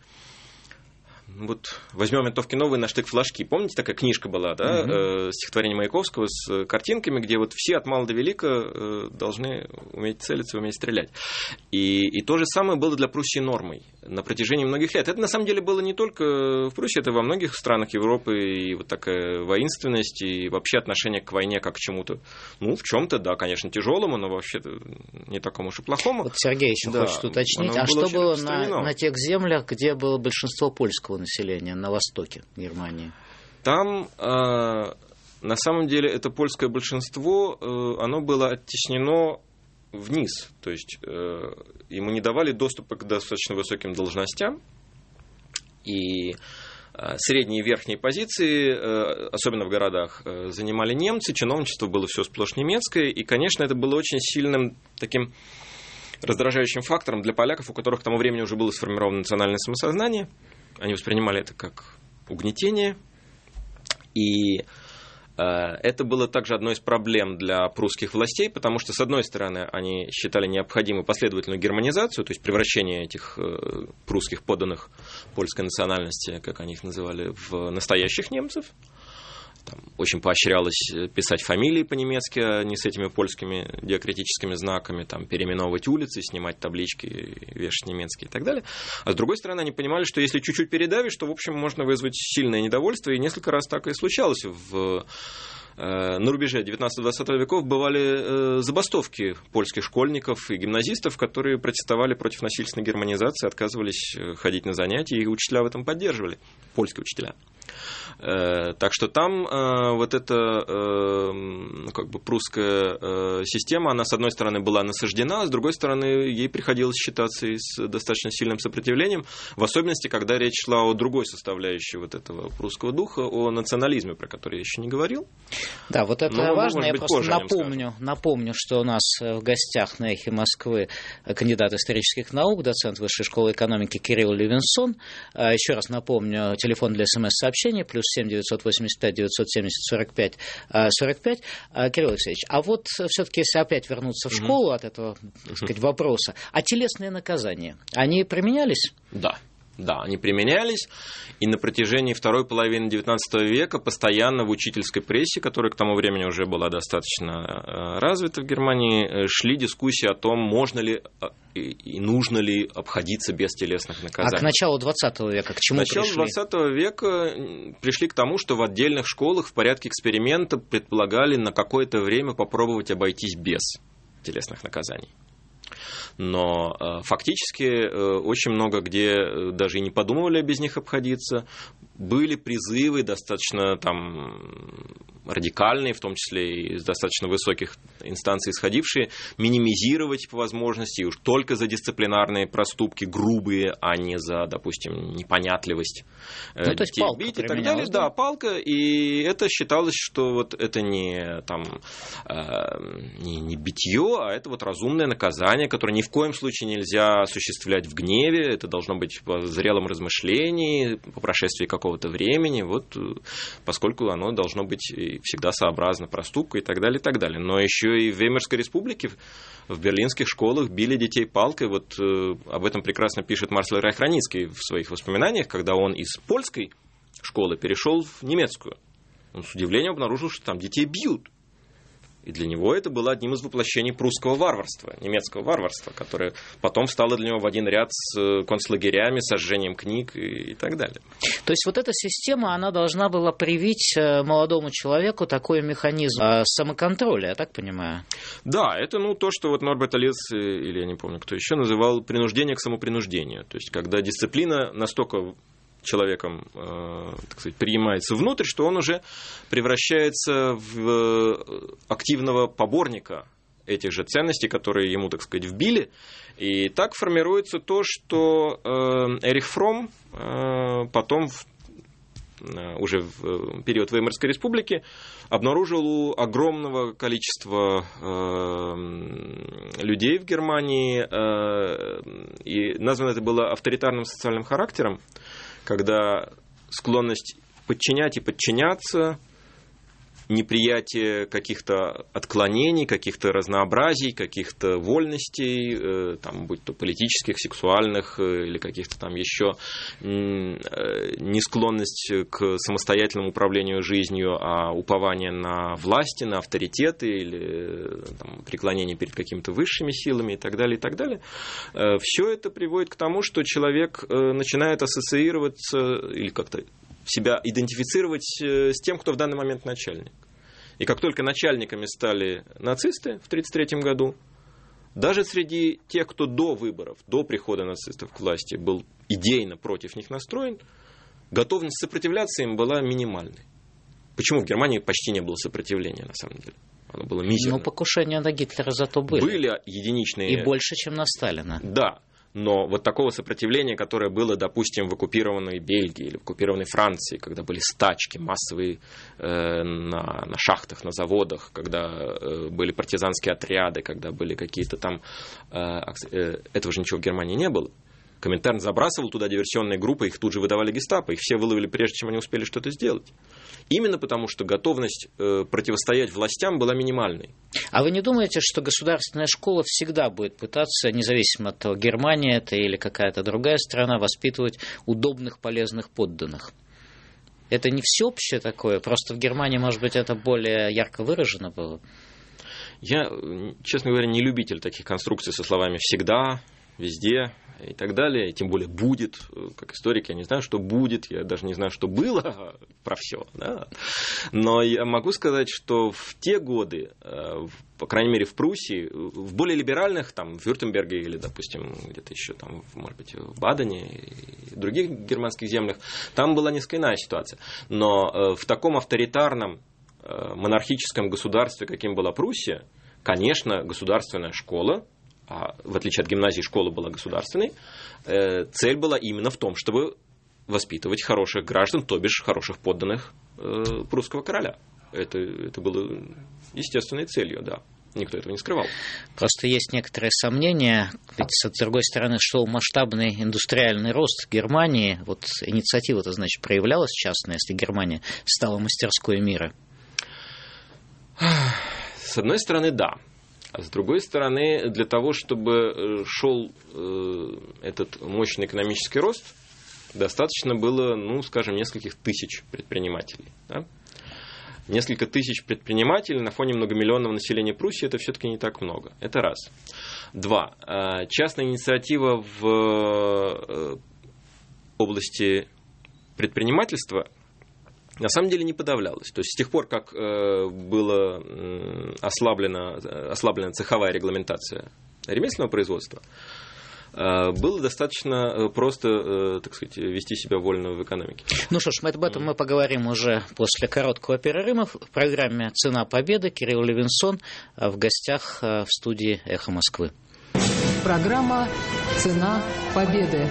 Вот возьмем «Винтовки новые» на штык-флажки. Помните, такая книжка была, да, mm-hmm. э, стихотворение Маяковского с картинками, где вот все от мала до велика э, должны уметь целиться, уметь стрелять. И, и то же самое было для Пруссии нормой на протяжении многих лет. Это на самом деле было не только в Пруссии, это во многих странах Европы, и вот такая воинственность, и вообще отношение к войне как к чему-то, ну, в чем-то, да, конечно, тяжелому, но вообще-то не такому уж и плохому. Вот Сергей еще да, хочет уточнить, а что было на, на тех землях, где было большинство польского населения на востоке Германии? Там, э, на самом деле, это польское большинство, э, оно было оттеснено вниз, то есть э, ему не давали доступа к достаточно высоким должностям, и э, средние и верхние позиции, э, особенно в городах, э, занимали немцы, чиновничество было все сплошь немецкое, и, конечно, это было очень сильным таким раздражающим фактором для поляков, у которых к тому времени уже было сформировано национальное самосознание. Они воспринимали это как угнетение. И э, Это было также одной из проблем для прусских властей, потому что, с одной стороны, они считали необходимой последовательную германизацию, то есть превращение этих прусских подданных польской национальности, как они их называли, в настоящих немцев. Там очень поощрялось писать фамилии по-немецки, а не с этими польскими диакритическими знаками, там, переименовывать улицы, снимать таблички, вешать немецкие и так далее. А с другой стороны, они понимали, что если чуть-чуть передавишь, то, в общем, можно вызвать сильное недовольство, и несколько раз так и случалось. В, э, на рубеже девятнадцатого-двадцатого веков бывали э, забастовки польских школьников и гимназистов, которые протестовали против насильственной германизации, отказывались ходить на занятия, и учителя в этом поддерживали, польские учителя. Так что там э, вот эта э, как бы прусская э, система, она с одной стороны была насаждена, а с другой стороны ей приходилось считаться и с достаточно сильным сопротивлением, в особенности, когда речь шла о другой составляющей вот этого прусского духа, о национализме, про который я еще не говорил. Да, вот это Но, важно. Я просто напомню, напомню, что у нас в гостях на «Эхе Москвы» кандидат исторических наук, доцент Высшей школы экономики Кирилл Левинсон. Еще раз напомню, телефон для смс-сообщений плюс семь девятьсот восемьдесят пять девятьсот семьдесят сорок пять сорок пять. Кирилл Алексеевич, а вот все-таки, если опять вернуться в школу mm-hmm. от этого, так сказать, вопроса, а телесные наказания, они применялись? Да. Да, они применялись, и на протяжении второй половины девятнадцатого века постоянно в учительской прессе, которая к тому времени уже была достаточно развита в Германии, шли дискуссии о том, можно ли и нужно ли обходиться без телесных наказаний. А к началу двадцатого века к чему пришли? К началу двадцатого века пришли к тому, что в отдельных школах в порядке эксперимента предполагали на какое-то время попробовать обойтись без телесных наказаний. Но э, фактически э, очень много где даже и не подумывали без них обходиться. Были призывы достаточно там радикальные, в том числе из достаточно высоких инстанций исходившие, минимизировать по возможности, и уж только за дисциплинарные проступки грубые, а не за, допустим, непонятливость ну, детей, то есть палка бить и так далее. Да, палка, и это считалось, что вот это не, там, э, не, не битье, а это вот разумное наказание, которое ни в коем случае нельзя осуществлять в гневе, это должно быть по зрелом размышлении, по прошествии какого-то времени, вот, поскольку оно должно быть всегда сообразно проступку и так далее, и так далее. Но еще и в Веймарской республике, в берлинских школах били детей палкой. Вот э, об этом прекрасно пишет Марсель Райх-Раницкий в своих воспоминаниях, когда он из польской школы перешел в немецкую. Он с удивлением обнаружил, что там детей бьют. И для него это было одним из воплощений прусского варварства, немецкого варварства, которое потом стало для него в один ряд с концлагерями, сожжением книг и, и так далее. То есть вот эта система, она должна была привить молодому человеку такой механизм самоконтроля, я так понимаю? Да, это ну, то, что вот Норберт Элиас, или я не помню, кто еще, называл принуждение к самопринуждению. То есть когда дисциплина настолько человеком, э, так сказать, принимается внутрь, что он уже превращается в активного поборника этих же ценностей, которые ему, так сказать, вбили. И так формируется то, что э, Эрих Фромм э, потом в, э, уже в период Веймарской республики обнаружил у огромного количества э, людей в Германии, э, и названо это было авторитарным социальным характером, когда склонность подчинять и подчиняться, неприятие каких-то отклонений, каких-то разнообразий, каких-то вольностей, там, будь то политических, сексуальных или каких-то там еще, несклонность к самостоятельному управлению жизнью, а упование на власти, на авторитеты или там, преклонение перед какими-то высшими силами и так далее, и так далее. Все это приводит к тому, что человек начинает ассоциироваться или как-то себя идентифицировать с тем, кто в данный момент начальник. И как только начальниками стали нацисты в тысяча девятьсот тридцать третьем году, даже среди тех, кто до выборов, до прихода нацистов к власти был идейно против них настроен, готовность сопротивляться им была минимальной. Почему в Германии почти не было сопротивления, на самом деле? Оно было мизерно. Ну, покушения на Гитлера зато были. Были единичные. И больше, чем на Сталина. Да. Но вот такого сопротивления, которое было, допустим, в оккупированной Бельгии или в оккупированной Франции, когда были стачки массовые э, на, на шахтах, на заводах, когда э, были партизанские отряды, когда были какие-то там... Э, э, этого же ничего в Германии не было. Коминтерн забрасывал туда диверсионные группы, их тут же выдавали гестапо, их все выловили, прежде чем они успели что-то сделать. Именно потому, что готовность э, противостоять властям была минимальной. А вы не думаете, что государственная школа всегда будет пытаться, независимо от того, Германия это или какая-то другая страна, воспитывать удобных, полезных подданных? Это не всеобщее такое, просто в Германии, может быть, это более ярко выражено было? Я, честно говоря, не любитель таких конструкций со словами «всегда», «везде» и так далее, и тем более «будет». Как историк я не знаю, что будет, я даже не знаю, что было про все. Да? Но я могу сказать, что в те годы, по крайней мере в Пруссии, в более либеральных, там, в Вюртемберге или, допустим, где-то еще, там, может быть, в Бадене и других германских землях, там была несколько иная ситуация. Но в таком авторитарном монархическом государстве, каким была Пруссия, конечно, государственная школа, а в отличие от гимназии, школа была государственной, э, цель была именно в том, чтобы воспитывать хороших граждан, то бишь хороших подданных э, прусского короля. Это, это было естественной целью, да. Никто этого не скрывал. Просто есть некоторые сомнения, ведь, с другой стороны, шел масштабный индустриальный рост Германии. Вот инициатива-то, значит, проявлялась частная, если Германия стала мастерской мира. С одной стороны, да. А с другой стороны, для того, чтобы шел этот мощный экономический рост, достаточно было, ну, скажем, нескольких тысяч предпринимателей. Да? Несколько тысяч предпринимателей на фоне многомиллионного населения Пруссии — это все-таки не так много. Это раз. Два. Частная инициатива в области предпринимательства на самом деле не подавлялась. То есть с тех пор, как была ослаблена, ослаблена цеховая регламентация ремесленного производства, было достаточно просто, так сказать, вести себя вольно в экономике. Ну что ж, мы об этом мы поговорим уже после короткого перерыва. В программе «Цена победы» Кирилл Левинсон, в гостях в студии «Эхо Москвы». Программа «Цена победы».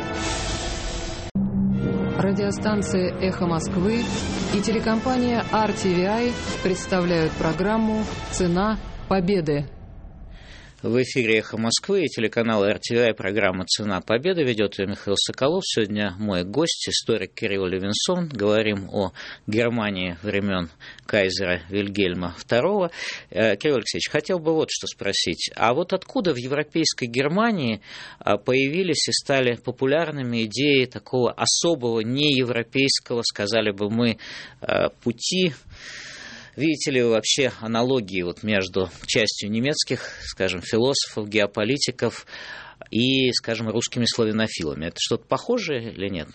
Радиостанция «Эхо Москвы» и телекомпания ар ти ви ай представляют программу «Цена победы». В эфире «Эхо Москвы» и телеканал эр ти ви ай, программа «Цена победы». Ведет ее Михаил Соколов. Сегодня мой гость, историк Кирилл Левинсон. Говорим о Германии времен кайзера Вильгельма второго. Кирилл Алексеевич, хотел бы вот что спросить. А вот откуда в европейской Германии появились и стали популярными идеи такого особого неевропейского, сказали бы мы, пути? Видите ли вы вообще аналогии вот между частью немецких, скажем, философов, геополитиков и, скажем, русскими славянофилами? Это что-то похожее или нет?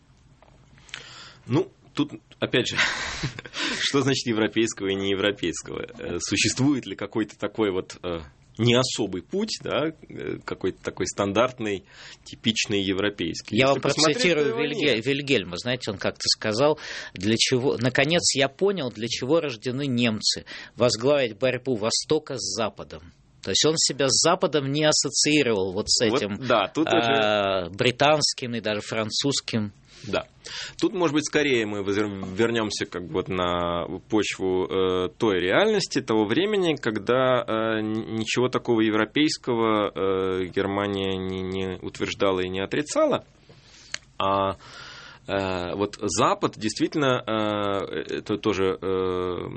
Ну, тут, опять же, что значит европейского и неевропейского? Существует ли какой-то такой вот не особый путь, да, какой-то такой стандартный, типичный европейский? Я вам процитирую Вильгель, Вильгельма. Знаете, он как-то сказал, для чего, наконец я понял, для чего рождены немцы. Возглавить борьбу Востока с Западом. То есть он себя с Западом не ассоциировал вот с этим вот, да, тут а, уже... британским и даже французским. Да. Тут, может быть, скорее мы вернемся как бы вот на почву э, той реальности, того времени, когда э, ничего такого европейского э, Германия не, не утверждала и не отрицала. А э, вот Запад действительно, э, это тоже, э,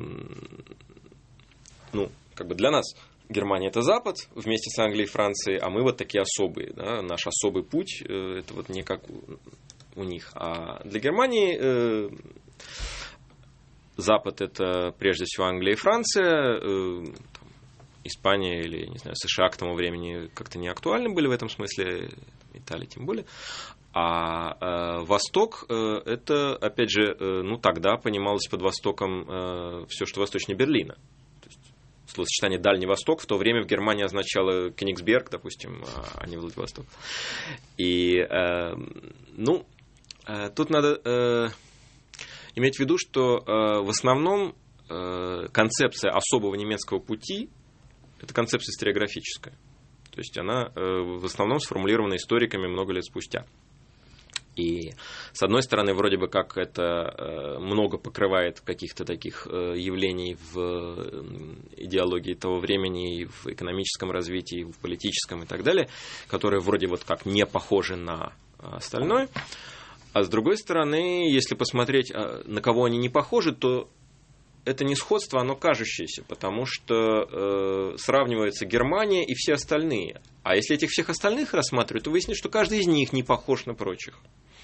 ну, как бы для нас Германия — это Запад вместе с Англией и Францией, а мы вот такие особые. Да? Наш особый путь э, — это вот не как у них. А для Германии э, Запад — это прежде всего Англия и Франция. Э, там, Испания или, не знаю, США к тому времени как-то не актуальны были в этом смысле, Италия тем более. А э, Восток э, — это, опять же, э, ну тогда понималось под Востоком э, все, что восточнее Берлина. Словосочетание «Дальний Восток» в то время в Германии означало Кёнигсберг, допустим, а не Владивосток. И, э, ну, э, тут надо э, иметь в виду, что э, в основном э, концепция особого немецкого пути – это концепция историографическая. То есть она э, в основном сформулирована историками много лет спустя. И, с одной стороны, вроде бы как это много покрывает каких-то таких явлений в идеологии того времени, и в экономическом развитии, и в политическом и так далее, которые вроде вот как не похожи на остальное. А с другой стороны, если посмотреть, на кого они не похожи, то это не сходство, оно кажущееся, потому что э, сравнивается Германия и все остальные. А если этих всех остальных рассматривать, то выяснится, что каждый из них не похож на прочих.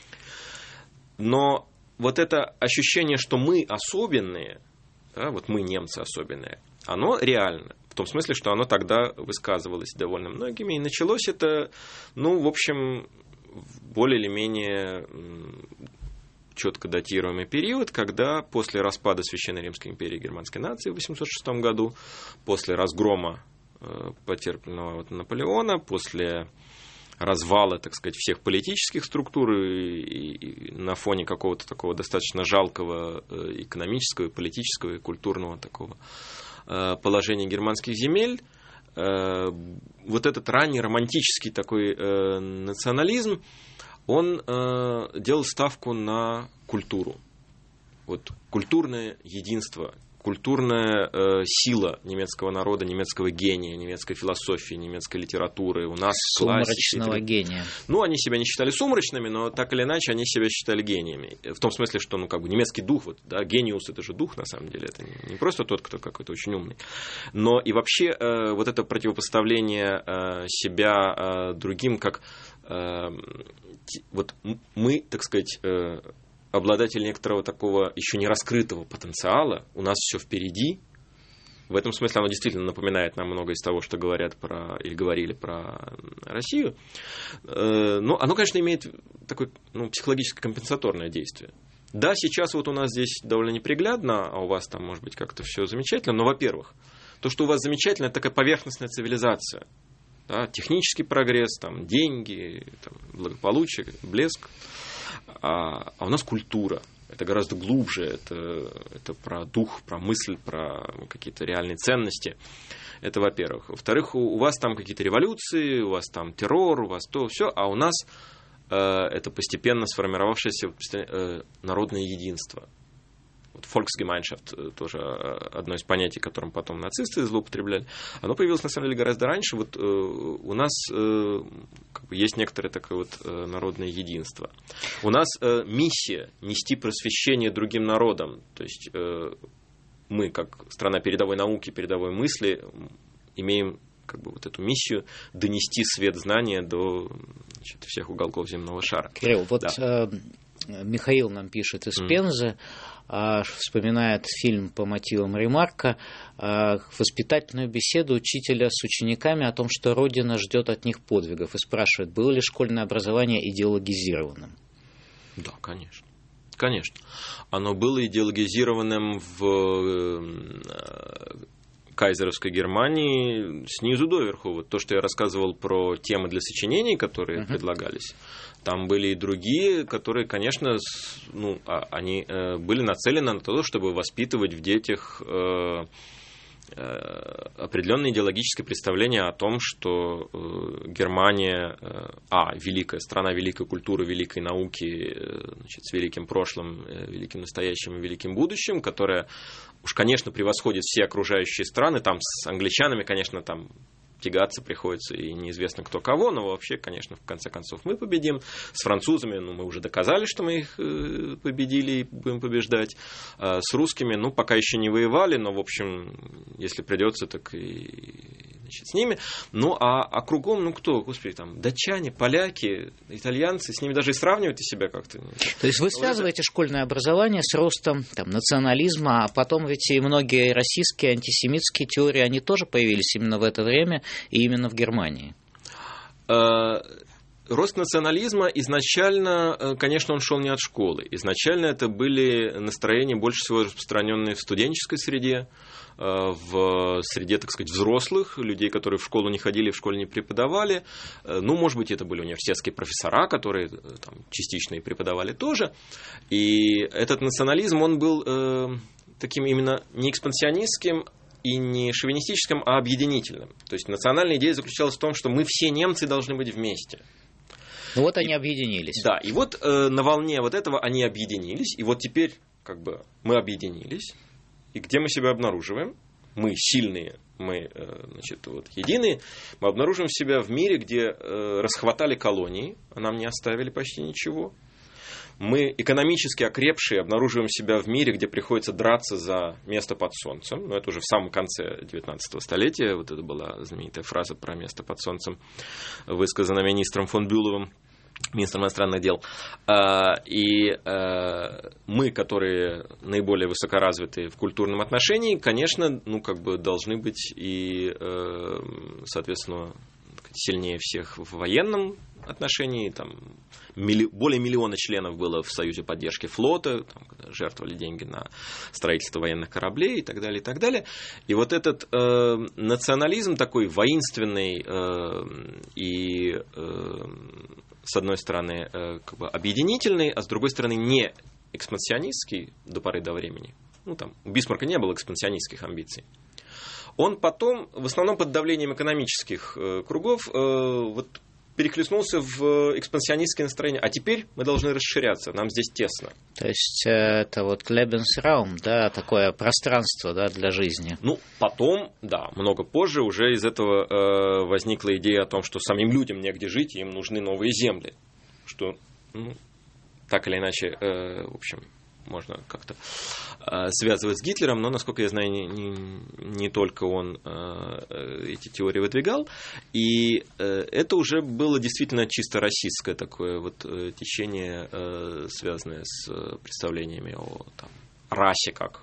Но вот это ощущение, что мы особенные, да, вот мы, немцы, особенные, оно реально. В том смысле, что оно тогда высказывалось довольно многими. И началось это, ну, в общем, более или менее четко датируемый период, когда после распада Священной Римской империи германской нации в восемьсот шестом году, после разгрома э, потерпленного от Наполеона, после развала, так сказать, всех политических структур и, и, и на фоне какого-то такого достаточно жалкого э, экономического, политического и культурного такого э, положения германских земель, э, вот этот ранний романтический такой э, национализм, он э, делал ставку на культуру. Вот культурное единство, культурная э, сила немецкого народа, немецкого гения, немецкой философии, немецкой литературы. У нас сумрачного классики. Гения. Ну, они себя не считали сумрачными, но так или иначе они себя считали гениями. В том смысле, что, ну, как бы немецкий дух, вот, да, гениус — это же дух, на самом деле. Это не просто тот, кто какой-то очень умный. Но и вообще э, вот это противопоставление э, себя э, другим, как э, вот мы, так сказать, э, обладатель некоторого такого еще не раскрытого потенциала, у нас все впереди. В этом смысле оно действительно напоминает нам много из того, что говорят про, или говорили про Россию. Но оно, конечно, имеет такое, ну, психологическое компенсаторное действие. Да, сейчас вот у нас здесь довольно неприглядно, а у вас там, может быть, как-то все замечательно, но, во-первых, то, что у вас замечательно, это такая поверхностная цивилизация. Да, технический прогресс, там, деньги, там, благополучие, блеск. А, а у нас культура. Это гораздо глубже. Это, это про дух, про мысль, про какие-то реальные ценности. Это, во-первых. Во-вторых, у, у вас там какие-то революции, у вас там террор, у вас то, все. А у нас э, это постепенно сформировавшееся э, народное единство. Вот Volksgemeinschaft, тоже одно из понятий, которым потом нацисты злоупотребляли, оно появилось, на самом деле, гораздо раньше. Вот э, у нас э, как бы есть некоторое такое вот э, народное единство. У нас э, миссия нести просвещение другим народам. То есть э, мы, как страна передовой науки, передовой мысли, имеем как бы вот эту миссию донести свет знания до, значит, всех уголков земного шара. Кирилл, вот да. э, Михаил нам пишет из mm. Пензы, вспоминает фильм по мотивам Ремарка, воспитательную беседу учителя с учениками о том, что Родина ждет от них подвигов, и спрашивает, было ли школьное образование идеологизированным? Да, конечно. Конечно. Оно было идеологизированным в кайзеровской Германии снизу доверху. Вот то, что я рассказывал про темы для сочинений, которые uh-huh. предлагались, там были и другие, которые, конечно, ну, они были нацелены на то, чтобы воспитывать в детях определенное идеологическое представление о том, что Германия, а, великая страна великой культуры, великой науки, значит, с великим прошлым, великим настоящим и великим будущим, которая уж, конечно, превосходит все окружающие страны. Там с англичанами, конечно, там тягаться приходится, и неизвестно кто кого, но вообще, конечно, в конце концов мы победим. С французами, ну, мы уже доказали, что мы их победили и будем побеждать. А с русскими, ну, пока еще не воевали, но, в общем, если придется, так и, значит, с ними. Ну, а, а кругом, ну, кто, господи, там, датчане, поляки, итальянцы, с ними даже и сравнивать себя как-то. То есть вы связываете школьное образование с ростом там, национализма, а потом ведь и многие российские антисемитские теории, они тоже появились именно в это время, и именно в Германии. Рост национализма изначально, конечно, он шел не от школы. Изначально это были настроения, больше всего распространенные в студенческой среде, в среде, так сказать, взрослых, людей, которые в школу не ходили, в школе не преподавали. Ну, может быть, это были университетские профессора, которые там частично и преподавали тоже. И этот национализм, он был э, таким именно не экспансионистским, и не шовинистическим, а объединительным. То есть национальная идея заключалась в том, что мы все немцы должны быть вместе. Ну вот они и, объединились. Да, и вот э, на волне вот этого они объединились, и вот теперь как бы мы объединились, и где мы себя обнаруживаем? Мы сильные мы, значит, вот, единые, мы обнаружим себя в мире, где расхватали колонии, а нам не оставили почти ничего. Мы, экономически окрепшие, обнаруживаем себя в мире, где приходится драться за место под солнцем. Но это уже в самом конце девятнадцатого столетия. Вот это была знаменитая фраза про место под солнцем, высказанная министром фон Бюловым, министром иностранных дел. И мы, которые наиболее высокоразвитые в культурном отношении, конечно, ну, как бы должны быть и, соответственно, сильнее всех в военном отношении. Там милли... более миллиона членов было в Союзе поддержки флота, там, когда жертвовали деньги на строительство военных кораблей и так далее, и так далее. И вот этот э, национализм такой воинственный э, и, э, с одной стороны, э, как бы объединительный, а с другой стороны, не экспансионистский до поры до времени. Ну, там, у Бисмарка не было экспансионистских амбиций. Он потом, в основном под давлением экономических э, кругов, э, вот, перехлестнулся в экспансионистское настроение. А теперь мы должны расширяться, нам здесь тесно. То есть это вот Lebensraum, да, такое пространство, да, для жизни. Ну, потом, да, много позже уже из этого э, возникла идея о том, что самим людям негде жить, и им нужны новые земли. Что, ну, так или иначе, э, в общем, можно как-то э, связывать с Гитлером, но, насколько я знаю, не, не, не только он э, эти теории выдвигал. И э, это уже было действительно чисто российское такое вот э, течение, э, связанное с э, представлениями о там, расе как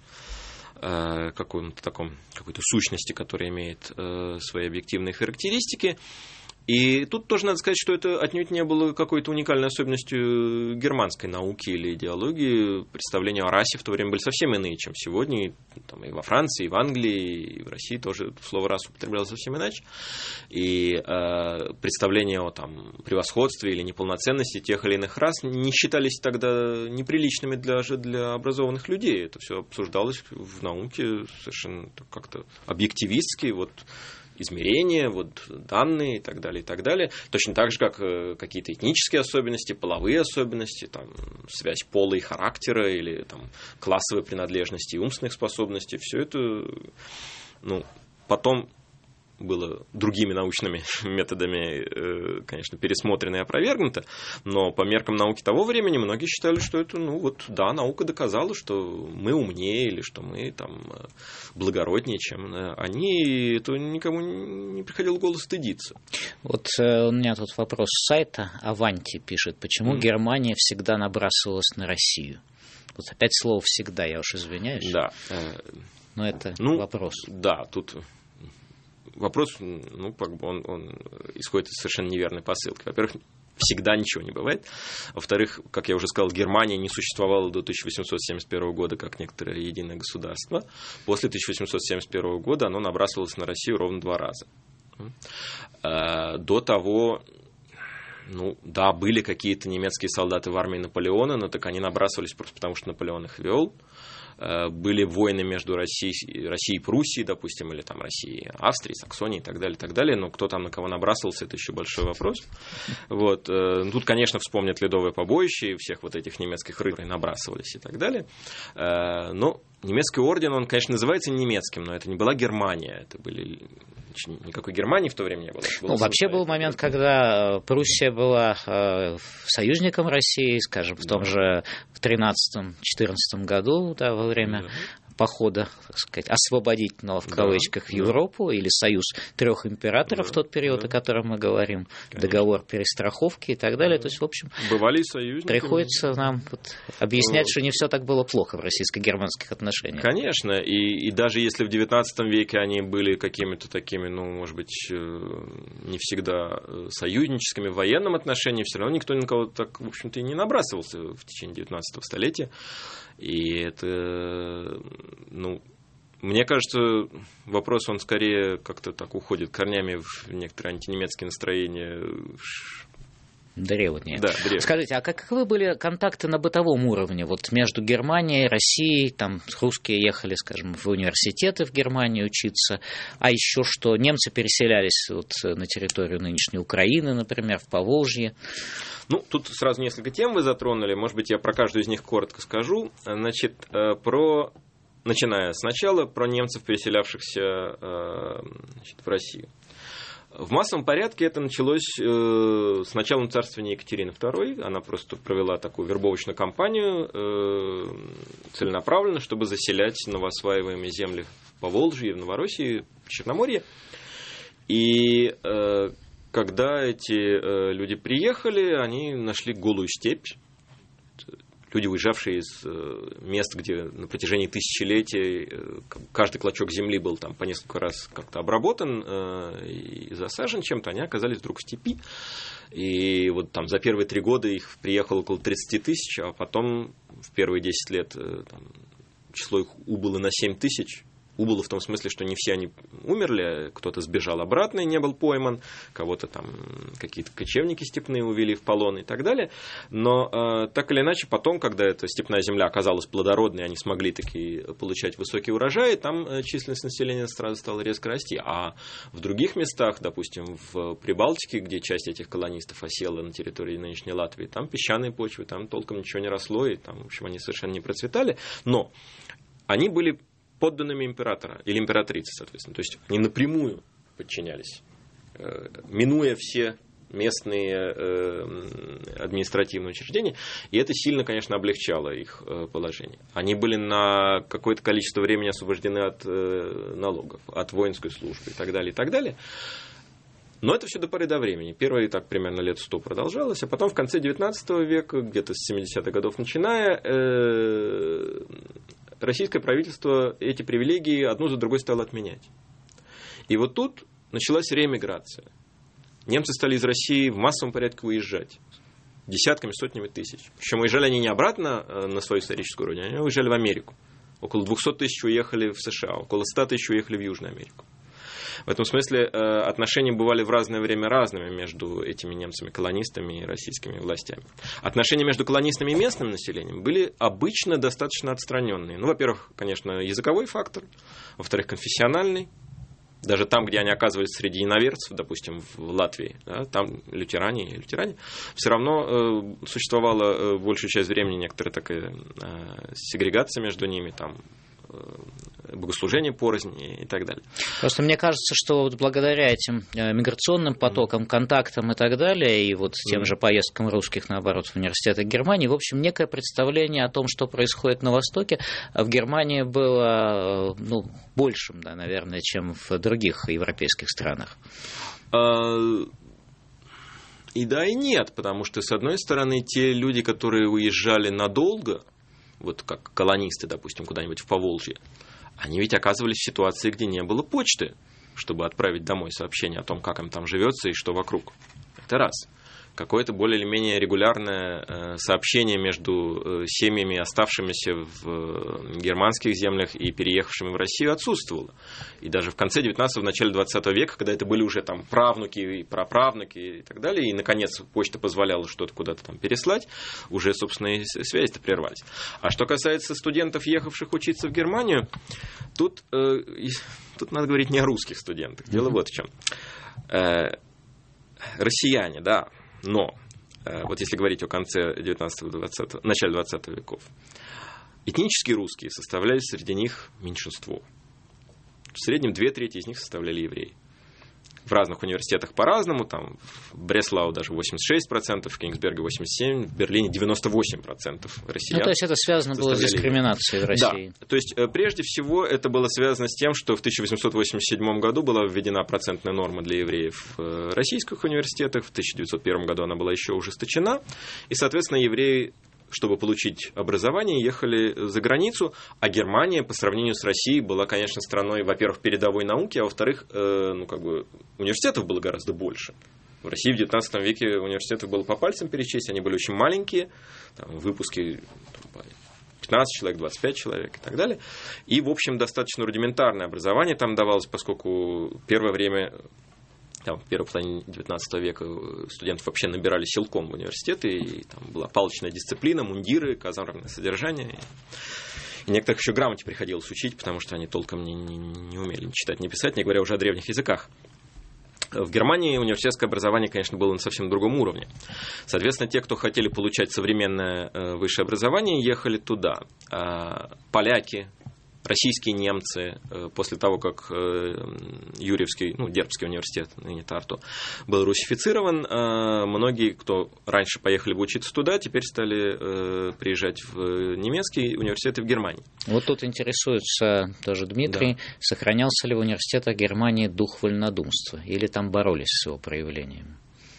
э, каком-то таком, какой-то сущности, которая имеет э, свои объективные характеристики. И тут тоже надо сказать, что это отнюдь не было какой-то уникальной особенностью германской науки или идеологии. Представления о расе в то время были совсем иные, чем сегодня. Там, и во Франции, и в Англии, и в России тоже слово «раса» употреблялось совсем иначе. И э, представления о там, превосходстве или неполноценности тех или иных рас не считались тогда неприличными даже для образованных людей. Это все обсуждалось в науке совершенно как-то объективистски. Вот, измерения, вот, данные и так далее, и так далее. Точно так же, как э, какие-то этнические особенности, половые особенности, там, связь пола и характера, или там, классовой принадлежности и умственных способностей. Все это, ну, потом было другими научными методами, конечно, пересмотрено и опровергнуто, но по меркам науки того времени многие считали, что это, ну вот, да, наука доказала, что мы умнее или что мы там благороднее, чем они, это никому не приходило в голову стыдиться. Вот э, у меня тут вопрос с сайта. Аванти пишет, почему mm-hmm. Германия всегда набрасывалась на Россию? Вот опять слово «всегда», я уж извиняюсь. Да. Но это ну, вопрос. Да, тут... Вопрос, ну, как бы он, он исходит из совершенно неверной посылки. Во-первых, всегда ничего не бывает. Во-вторых, как я уже сказал, Германия не существовала до тысяча восемьсот семьдесят первого года как некоторое единое государство. После тысяча восемьсот семьдесят первого года оно набрасывалось на Россию ровно два раза. До того, ну, да, были какие-то немецкие солдаты в армии Наполеона, но так они набрасывались просто потому, что Наполеон их вел. Были войны между Россией, Россией и Пруссией, допустим, или там Россией, Австрией, Саксонией и так далее, и так далее. Но кто там на кого набрасывался, это еще большой вопрос. Вот. Тут, конечно, вспомнят Ледовое побоище и всех вот этих немецких рыцарей набрасывались и так далее. Но немецкий орден, он, конечно, называется немецким, но это не была Германия, это были... Никакой Германии в то время не было. было ну, вообще был момент, когда Пруссия была э, союзником России, скажем, в том да. же в тринадцатом-четырнадцатом году, да, во время... Да. похода, так сказать, освободительного в кавычках да, в Европу, да. или союз трех императоров да, в тот период, да. о котором мы говорим, конечно. Договор перестраховки и так далее. Да. То есть, в общем, бывали союзники. Приходится нам вот объяснять, ну, что не все так было плохо в российско-германских отношениях. Конечно, и, и даже если в девятнадцатом веке они были какими-то такими, ну, может быть, не всегда союзническими в военном отношении, все равно никто ни на кого так, в общем-то, и не набрасывался в течение девятнадцатого столетия. И это, ну, мне кажется, вопрос, он скорее как-то так уходит корнями в некоторые антинемецкие настроения. Древние. Да, древние. Скажите, а каковы были контакты на бытовом уровне? Вот между Германией и Россией, там русские ехали, скажем, в университеты в Германии учиться, а еще что, немцы переселялись вот на территорию нынешней Украины, например, в Поволжье. Ну, тут сразу несколько тем вы затронули, может быть, я про каждую из них коротко скажу. Значит, про начиная сначала про немцев, переселявшихся значит, в Россию. В массовом порядке это началось э, с началом царствования Екатерины второй. Она просто провела такую вербовочную кампанию э, целенаправленно, чтобы заселять новоосваиваемые земли в Поволжье, в Новороссии, в Черноморье. И э, когда эти э, люди приехали, они нашли голую степь. Люди, уезжавшие из мест, где на протяжении тысячелетий каждый клочок земли был там по несколько раз как-то обработан и засажен чем-то, они оказались вдруг в степи. И вот там за первые три года их приехало около тридцать тысяч, а потом в первые десять лет там, число их убыло на семь тысяч. Убыло в том смысле, что не все они умерли, кто-то сбежал обратно и не был пойман, кого-то там какие-то кочевники степные увели в полон и так далее. Но э, так или иначе, потом, когда эта степная земля оказалась плодородной, они смогли таки получать высокие урожаи, там э, численность населения сразу стала резко расти. А в других местах, допустим, в Прибалтике, где часть этих колонистов осела на территории нынешней Латвии, там песчаные почвы, там толком ничего не росло, и там, в общем, они совершенно не процветали. Но они были подданными императора или императрицы, соответственно. То есть они напрямую подчинялись, минуя все местные административные учреждения. И это сильно, конечно, облегчало их положение. Они были на какое-то количество времени освобождены от налогов, от воинской службы и так далее, и так далее. Но это все до поры до времени. Первые так примерно лет сто продолжалось, а потом в конце девятнадцатого века, где-то с семидесятых годов начиная, российское правительство эти привилегии одну за другой стало отменять. И вот тут началась реэмиграция. Немцы стали из России в массовом порядке уезжать. Десятками, сотнями тысяч. Причем уезжали они не обратно на свою историческую родину, они уезжали в Америку. Около двухсот тысяч уехали в США, около ста тысяч уехали в Южную Америку. В этом смысле отношения бывали в разное время разными между этими немцами-колонистами и российскими властями. Отношения между колонистами и местным населением были обычно достаточно отстраненные. Ну, во-первых, конечно, языковой фактор, во-вторых, конфессиональный. Даже там, где они оказывались среди иноверцев, допустим, в Латвии, да, там лютеране и лютеране, все равно э, существовала э, большую часть времени некоторая такая э, сегрегация между ними, там, богослужение порознь и так далее. Просто мне кажется, что вот благодаря этим миграционным потокам, контактам и так далее, и вот тем же поездкам русских, наоборот, в университеты Германии, в общем, некое представление о том, что происходит на Востоке, в Германии было, ну, большим, да, наверное, чем в других европейских странах. И да, и нет, потому что, с одной стороны, те люди, которые уезжали надолго, вот как колонисты, допустим, куда-нибудь в Поволжье, они ведь оказывались в ситуации, где не было почты, чтобы отправить домой сообщение о том, как им там живется и что вокруг. Это раз. Какое-то более или менее регулярное сообщение между семьями, оставшимися в германских землях и переехавшими в Россию, отсутствовало. И даже в конце девятнадцатого, в начале двадцатого века, когда это были уже там правнуки и праправнуки и так далее, и, наконец, почта позволяла что-то куда-то там переслать, уже, собственно, и связи-то прервались. А что касается студентов, ехавших учиться в Германию, тут, э, тут надо говорить не о русских студентах. Дело вот в чем. Э, россияне, да. Но, вот если говорить о конце девятнадцатого-двадцатого, начале двадцатого веков, этнические русские составляли среди них меньшинство. В среднем две трети из них составляли евреи. В разных университетах по-разному, там в Бреслау даже восемьдесят шесть процентов, в Кенигсберге восемьдесят семь процентов, в Берлине девяносто восемь процентов россиян. Ну, то есть это связано было с дискриминацией в России. Да, то есть прежде всего это было связано с тем, что в тысяча восемьсот восемьдесят седьмом году была введена процентная норма для евреев в российских университетах, в тысяча девятьсот первом году она была еще ужесточена, и, соответственно, евреи, чтобы получить образование, ехали за границу, а Германия по сравнению с Россией была, конечно, страной, во-первых, передовой науки, а во-вторых, э, ну, как бы, университетов было гораздо больше. В России в девятнадцатом веке университетов было по пальцам перечесть, они были очень маленькие, там, выпуски там, пятнадцать человек, двадцать пять человек и так далее. И, в общем, достаточно рудиментарное образование там давалось, поскольку первое время... Там, в первой половине девятнадцатого века студентов вообще набирали силком в университеты, и там была палочная дисциплина, мундиры, казарменное содержание. И некоторых еще грамоте приходилось учить, потому что они толком не, не, не умели ни читать, ни писать, не говоря уже о древних языках. В Германии университетское образование, конечно, было на совсем другом уровне. Соответственно, те, кто хотели получать современное высшее образование, ехали туда. Поляки, российские немцы, после того, как Юрьевский, ну, Дербский университет, ныне Тарту, был русифицирован, многие, кто раньше поехали бы учиться туда, теперь стали приезжать в немецкие университеты в Германии. Вот тут интересуется тоже Дмитрий, да. Сохранялся ли в университетах Германии дух вольнодумства, или там боролись с его проявлением?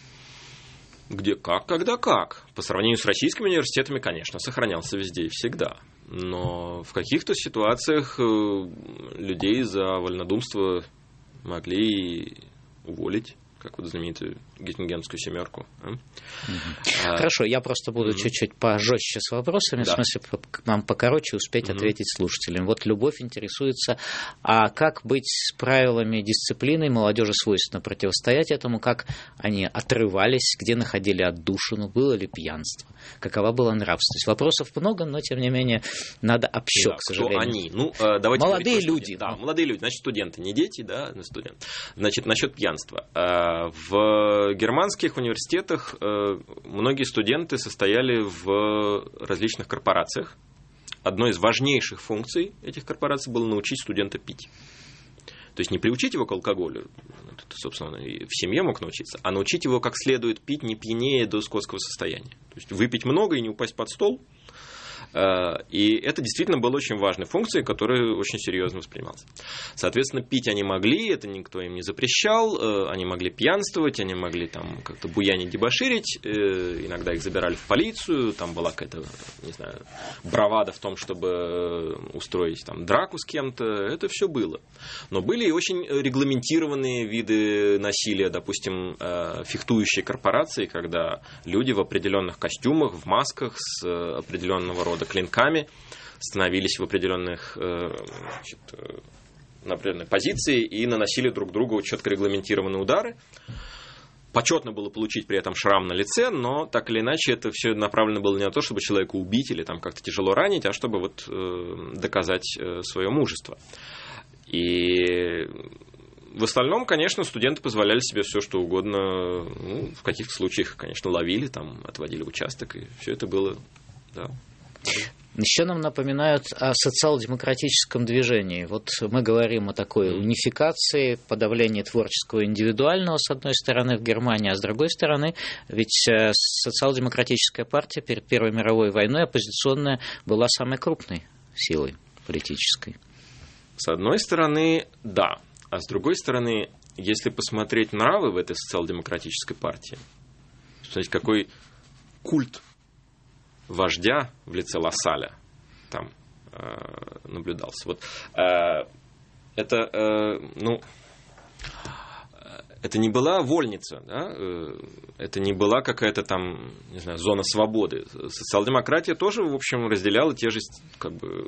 Где как, когда как. По сравнению с российскими университетами, конечно, сохранялся везде и всегда. Но в каких-то ситуациях людей за вольнодумство могли уволить, как вот знаменитую Геттингенскую семерку. Угу. А, Хорошо, я просто буду угу. чуть-чуть пожестче с вопросами, да. В смысле, нам покороче успеть угу. ответить слушателям. Вот Любовь интересуется, а как быть с правилами дисциплины? Молодежи свойственно противостоять этому, как они отрывались, где находили отдушину, было ли пьянство, какова была нравственность. Вопросов много, но, тем не менее, надо общо, да, к сожалению. Кто они? Ну, давайте молодые люди. Да, молодые люди, значит, студенты, не дети, да, студенты. Значит, насчет пьянства. В германских университетах многие студенты состояли в различных корпорациях. Одной из важнейших функций этих корпораций было научить студента пить. То есть не приучить его к алкоголю, это, собственно, и в семье мог научиться, а научить его как следует пить, не пьянее до скотского состояния. То есть выпить много и не упасть под стол. И это действительно была очень важной функцией, которая очень серьезно воспринималась. Соответственно, пить они могли, это никто им не запрещал, они могли пьянствовать, они могли там как-то буянить, дебоширить, иногда их забирали в полицию, там была какая-то, не знаю, бравада в том, чтобы устроить там драку с кем-то, это все было. Но были и очень регламентированные виды насилия, допустим, фехтующие корпорации, когда люди в определенных костюмах, в масках с определенного рода клинками становились в определенных, значит, на определенной позиции и наносили друг другу четко регламентированные удары. Почетно было получить при этом шрам на лице, но так или иначе это все направлено было не на то, чтобы человека убить или там как-то тяжело ранить, а чтобы вот доказать свое мужество. И в остальном, конечно, студенты позволяли себе все, что угодно. Ну, в каких-то случаях, конечно, ловили, там, отводили в участок, и все это было, да. Еще нам напоминают о социал-демократическом движении. Вот мы говорим о такой унификации, подавлении творческого индивидуального, с одной стороны, в Германии, а с другой стороны, ведь социал-демократическая партия перед Первой мировой войной оппозиционная была самой крупной силой политической. С одной стороны, да. А с другой стороны, если посмотреть нравы в этой социал-демократической партии, смотрите, какой культ вождя в лице Лассаля там э, наблюдался. Вот э, это, э, ну, это не была вольница, да? э, это не была какая-то там, не знаю, зона свободы. Социал-демократия тоже, в общем, разделяла те же, как бы,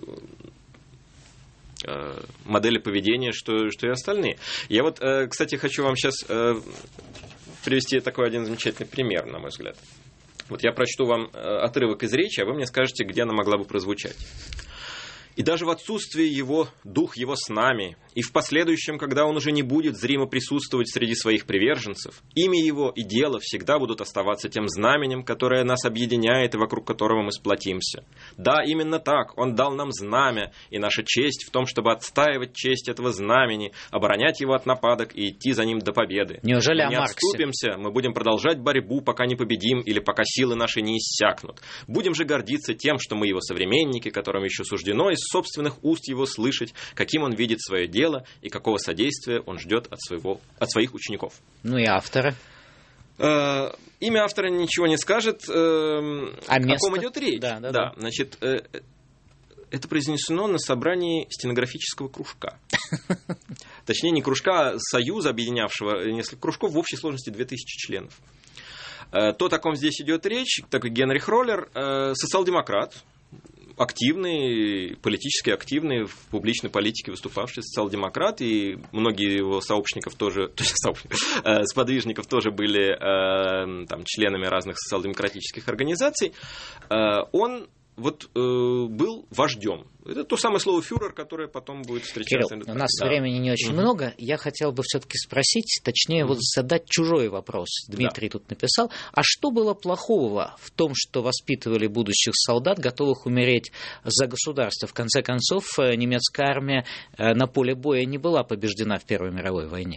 э, модели поведения, что, что и остальные. Я вот, э, кстати, хочу вам сейчас э, привести такой один замечательный пример, на мой взгляд. Вот я прочту вам отрывок из речи, а вы мне скажете, где она могла бы прозвучать. И даже в отсутствии его, дух его с нами, и в последующем, когда он уже не будет зримо присутствовать среди своих приверженцев, имя его и дело всегда будут оставаться тем знаменем, которое нас объединяет и вокруг которого мы сплотимся. Да, именно так, он дал нам знамя, и наша честь в том, чтобы отстаивать честь этого знамени, оборонять его от нападок и идти за ним до победы. Неужели мы не о Марксе? Отступимся, мы будем продолжать борьбу, пока не победим или пока силы наши не иссякнут. Будем же гордиться тем, что мы его современники, которым еще суждено из собственных уст его слышать, каким он видит свое дело и какого содействия он ждет от, своего, от своих учеников. Ну и автора? Э, имя автора ничего не скажет. Э, а о ком идет речь? Да, да, да. да. Значит, э, это произнесено на собрании стенографического кружка. Точнее, не кружка, а союза, объединявшего несколько кружков, в общей сложности две тысячи членов. То, о ком здесь идет речь, такой Генрих Роллер, социал-демократ, активный, политически активный, в публичной политике выступавший социал-демократ, и многие его сообщников тоже, то есть сообщников, э, сподвижников тоже были э, там, членами разных социал-демократических организаций. Э, он вот э, был вождем. Это то самое слово «фюрер», которое потом будет встречаться. Кирилл, у нас да. времени не очень угу. много. Я хотел бы все-таки спросить, точнее, угу. вот задать чужой вопрос. Дмитрий да. тут написал. А что было плохого в том, что воспитывали будущих солдат, готовых умереть за государство? В конце концов, немецкая армия на поле боя не была побеждена в Первой мировой войне.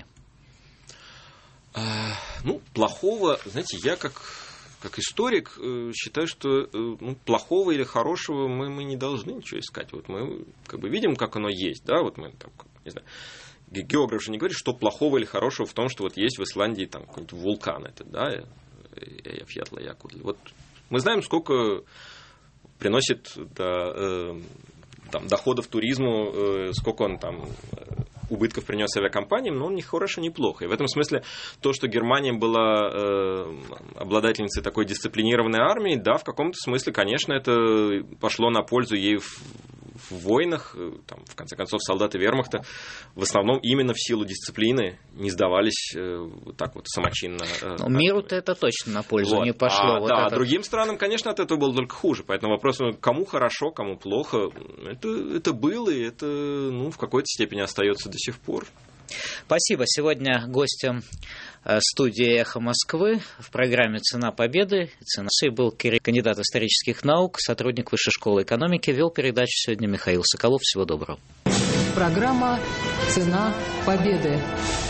А, ну, плохого, знаете, я как... Как историк считаю, что ну, плохого или хорошего мы, мы не должны ничего искать. Вот мы как бы видим, как оно есть. Да? Вот мы, там, не знаю, географ же не говорит, что плохого или хорошего в том, что вот есть в Исландии там, какой-нибудь вулкан. Это, да, Eyjafjallajökull. Вот мы знаем, сколько приносит да, э, там, доходов туризму, э, сколько он там... убытков принес авиакомпаниям, но он не хорошо, не плохо. И в этом смысле то, что Германия была э, обладательницей такой дисциплинированной армии, да, в каком-то смысле, конечно, это пошло на пользу ей в, в войнах. Там, в конце концов, солдаты вермахта в основном именно в силу дисциплины не сдавались э, вот так вот самочинно. Э, но миру-то это точно на пользу вот. не пошло. А, вот да, это... другим странам, конечно, от этого было только хуже. Поэтому вопрос, кому хорошо, кому плохо, это, это было, и это ну, в какой-то степени остается до сих пор. Спасибо. Сегодня гостем студии «Эхо Москвы» в программе «Цена победы» Цена был кандидат исторических наук, сотрудник Высшей школы экономики. Вел передачу сегодня Михаил Соколов. Всего доброго. Программа «Цена победы».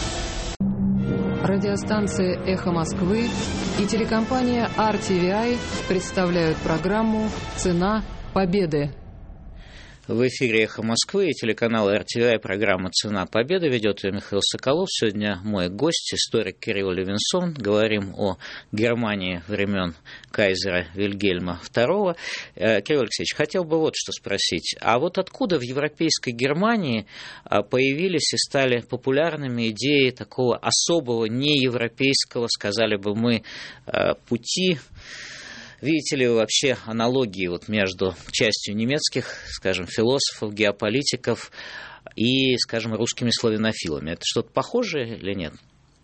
Радиостанция «Эхо Москвы» и телекомпания ар ти ви ай представляют программу «Цена победы». В эфире «Эхо Москвы» и телеканал эр ти ви ай программа «Цена победы». Ведет ее Михаил Соколов. Сегодня мой гость, историк Кирилл Левинсон. Говорим о Германии времен кайзера Вильгельма второго. Кирилл Алексеевич, хотел бы вот что спросить. А вот откуда в европейской Германии появились и стали популярными идеи такого особого неевропейского, сказали бы мы, пути? Видите ли вы вообще аналогии вот между частью немецких, скажем, философов, геополитиков и, скажем, русскими славянофилами? Это что-то похожее или нет?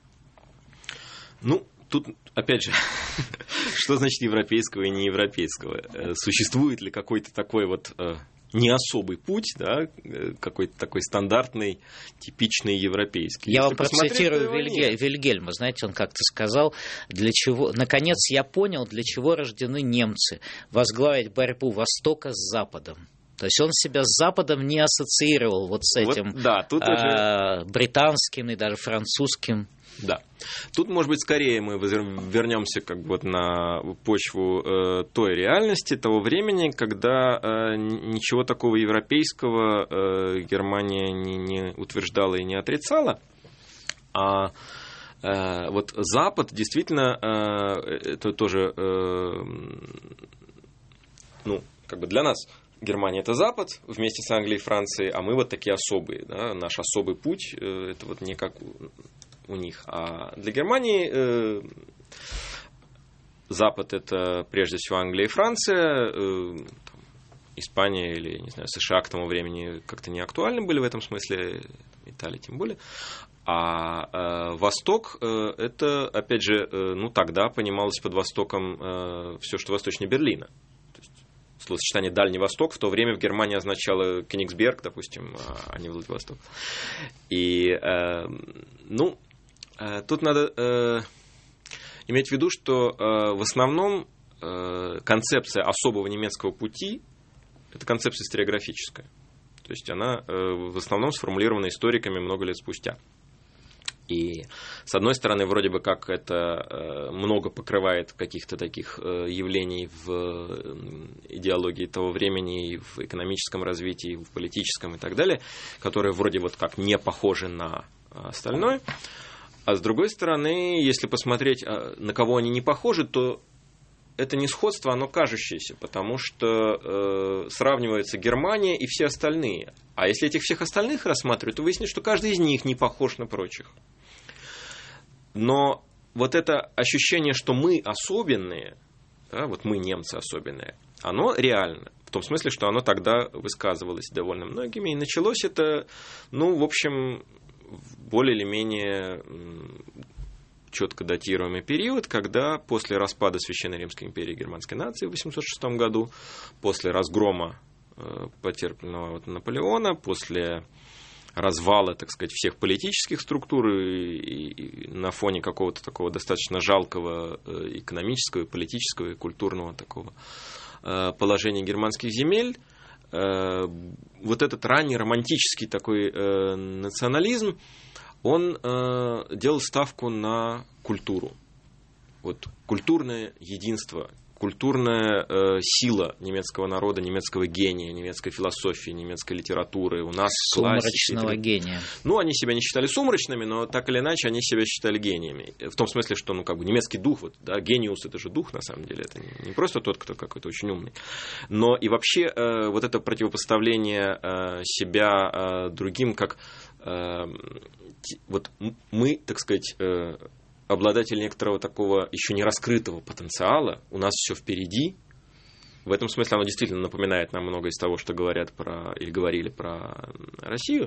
Ну, тут, опять же, что значит европейского и неевропейского? Существует ли какой-то такой вот... не особый путь, да, какой-то такой стандартный, типичный европейский. Я Если вам процитирую Вильге, Вильгельма, знаете, он как-то сказал, для чего, наконец я понял, для чего рождены немцы, возглавить борьбу Востока с Западом. То есть он себя с Западом не ассоциировал вот с этим вот, да, тут а, уже... британским и даже французским. Да. Тут, может быть, скорее мы вернемся как бы вот на почву э, той реальности, того времени, когда э, ничего такого европейского э, Германия не, не утверждала и не отрицала. А э, вот Запад действительно э, это тоже э, ну, как бы для нас Германия — это Запад вместе с Англией и Францией, а мы вот такие особые. Да? Наш особый путь э, это вот не как у них. А для Германии э, Запад — это прежде всего Англия и Франция. Э, там, Испания или, не знаю, США к тому времени как-то не актуальны были в этом смысле, Италия тем более. А э, Восток э, — это, опять же, э, ну тогда понималось под Востоком э, все, что восточнее Берлина. Словосочетание «Дальний Восток» в то время в Германии означало Кёнигсберг, допустим, а не Владивосток. И, э, ну, э, тут надо э, иметь в виду, что э, в основном э, концепция особого немецкого пути – это концепция историографическая. То есть она э, в основном сформулирована историками много лет спустя. И, с одной стороны, вроде бы как это э, много покрывает каких-то таких э, явлений в э, идеологии того времени, и в экономическом развитии, и в политическом и так далее, которые вроде вот как не похожи на остальное. А с другой стороны, если посмотреть, на кого они не похожи, то это не сходство, оно кажущееся, потому что э, сравнивается Германия и все остальные. А если этих всех остальных рассматривать, то выяснится, что каждый из них не похож на прочих. Но вот это ощущение, что мы особенные, да, вот мы немцы особенные, оно реально. В том смысле, что оно тогда высказывалось довольно многими. И началось это, ну, в общем, более или менее четко датируемый период, когда после распада Священной Римской империи германской нации в восемьсот шестом году, после разгрома потерпленного от Наполеона, после развала, так сказать, всех политических структур и, и на фоне какого-то такого достаточно жалкого экономического, политического и культурного такого положения германских земель, вот этот ранний романтический такой национализм, он делал ставку на культуру. Вот культурное единство, культурная э, сила немецкого народа, немецкого гения, немецкой философии, немецкой литературы. У нас сумрачного классики, гения. Ну, они себя не считали сумрачными, но так или иначе они себя считали гениями. В том смысле, что, ну, как бы немецкий дух, вот, да, гениус — это же дух, на самом деле. Это не, не просто тот, кто какой-то очень умный. Но и вообще э, вот это противопоставление э, себя э, другим, как э, вот мы, так сказать, э, обладатель некоторого такого еще не раскрытого потенциала, у нас все впереди. В этом смысле оно действительно напоминает нам много из того, что говорят про, или говорили про Россию.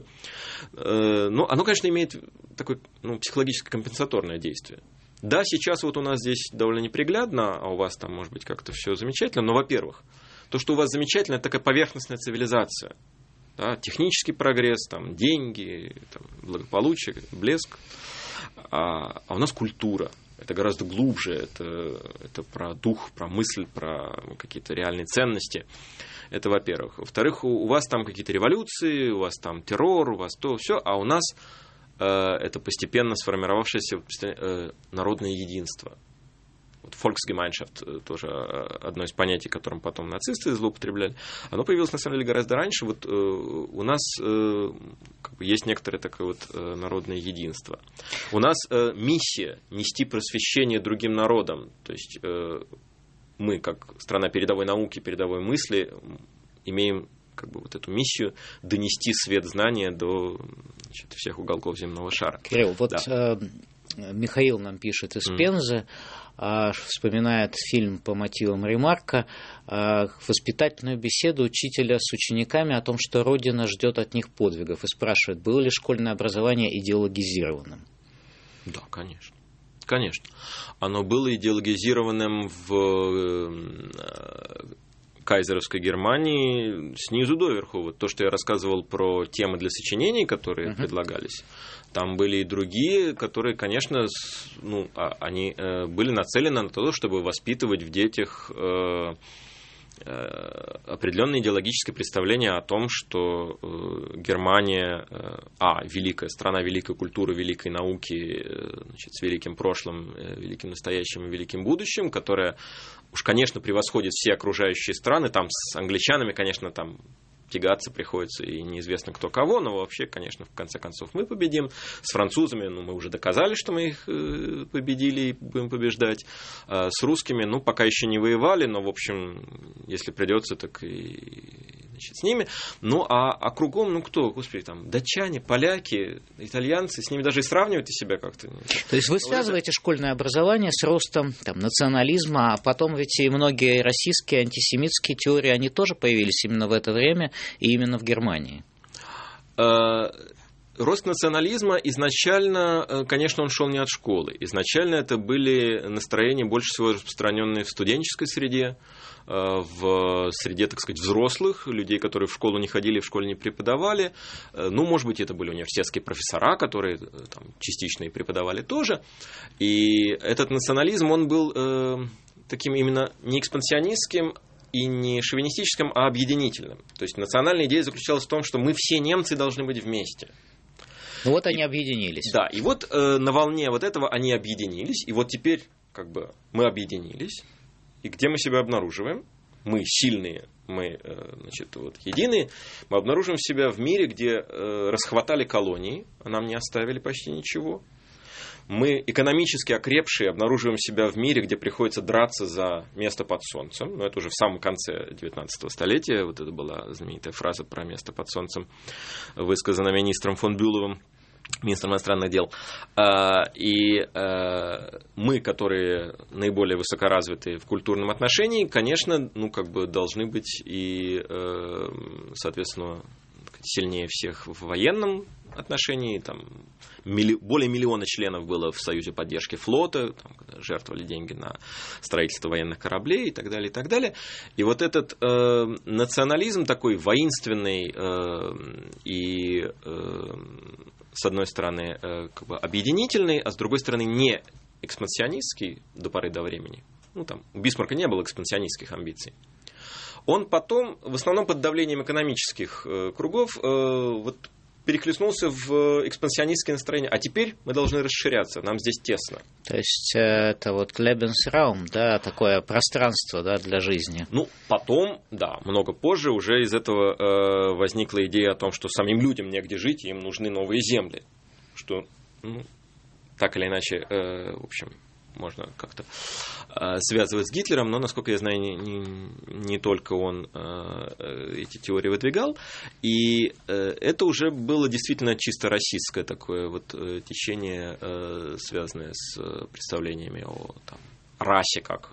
Но оно, конечно, имеет такое, ну, психологическое компенсаторное действие. Да, сейчас вот у нас здесь довольно неприглядно, а у вас там, может быть, как-то все замечательно. Но, во-первых, то, что у вас замечательно, это такая поверхностная цивилизация. Да, технический прогресс, там, деньги, там, благополучие, блеск. А, а у нас культура. Это гораздо глубже. Это, это про дух, про мысль, про какие-то реальные ценности. Это, во-первых. Во-вторых, у, у вас там какие-то революции, у вас там террор, у вас то, все. А у нас э, это постепенно сформировавшееся э, народное единство. Вот Volksgemeinschaft, тоже одно из понятий, которым потом нацисты злоупотребляли, оно появилось, на самом деле, гораздо раньше. Вот э, у нас э, как бы есть некоторое такое вот э, народное единство. У нас э, миссия нести просвещение другим народам. То есть э, мы, как страна передовой науки, передовой мысли, имеем как бы вот эту миссию донести свет знания до, значит, всех уголков земного шара. Кирилл, вот да. э, Михаил нам пишет из mm. Пензы, вспоминает фильм по мотивам Ремарка, воспитательную беседу учителя с учениками о том, что Родина ждет от них подвигов, и спрашивает, было ли школьное образование идеологизированным? Да, конечно. Конечно. Оно было идеологизированным в кайзеровской Германии снизу доверху. Вот то, что я рассказывал про темы для сочинений, которые uh-huh. предлагались, там были и другие, которые, конечно, ну, они были нацелены на то, чтобы воспитывать в детях определенное идеологическое представление о том, что Германия, а, великая страна великой культуры, великой науки, значит, с великим прошлым, великим настоящим и великим будущим, которая уж, конечно, превосходит все окружающие страны. Там с англичанами, конечно, там тягаться приходится, и неизвестно кто кого, но вообще, конечно, в конце концов мы победим. С французами, ну, мы уже доказали, что мы их победили и будем побеждать. С русскими, ну, пока еще не воевали, но, в общем, если придется, так и, значит, с ними. Ну, а, а кругом, ну, кто, господи, там, датчане, поляки, итальянцы, с ними даже и сравнивать себя как-то. То есть вы связываете школьное образование с ростом там, национализма, а потом ведь и многие российские антисемитские теории, они тоже появились именно в это время, и именно в Германии. Рост национализма изначально, конечно, он шел не от школы. Изначально это были настроения, больше всего распространенные в студенческой среде, в среде, так сказать, взрослых, людей, которые в школу не ходили, в школе не преподавали. Ну, может быть, это были университетские профессора, которые там частично и преподавали тоже. И этот национализм, он был э, таким именно не экспансионистским, и не шовинистическим, а объединительным. То есть национальная идея заключалась в том, что мы все немцы должны быть вместе. Ну вот они и, объединились. Да, и вот э, на волне вот этого они объединились, и вот теперь как бы мы объединились, и где мы себя обнаруживаем? Мы сильные, мы, э, значит, вот, единые, мы обнаруживаем себя в мире, где э, расхватали колонии, а нам не оставили почти ничего. Мы экономически окрепшие обнаруживаем себя в мире, где приходится драться за место под солнцем. Но это уже в самом конце девятнадцатого столетия. Вот это была знаменитая фраза про место под солнцем, высказанная министром фон Бюловым, министром иностранных дел. И мы, которые наиболее высокоразвитые в культурном отношении, конечно, ну, как бы должны быть и, соответственно, сильнее всех в военном отношении. Там милли... более миллиона членов было в Союзе поддержки флота, там, жертвовали деньги на строительство военных кораблей и так далее, и так далее. И вот этот э, национализм такой воинственный э, и, э, с одной стороны, э, как бы объединительный, а с другой стороны, не экспансионистский до поры до времени. Ну, там, у Бисмарка не было экспансионистских амбиций. Он потом, в основном под давлением экономических э, кругов, э, вот, перехлестнулся в экспансионистское настроение. А теперь мы должны расширяться, нам здесь тесно. То есть это вот Lebensraum, да, такое пространство, да, для жизни. Ну, потом, да, много позже уже из этого э, возникла идея о том, что самим людям негде жить, и им нужны новые земли. Что, ну, так или иначе, э, в общем, можно как-то э, связывать с Гитлером, но, насколько я знаю, не, не, не только он э, эти теории выдвигал. И э, это уже было действительно чисто расистское такое вот э, течение, э, связанное с э, представлениями о там, расе как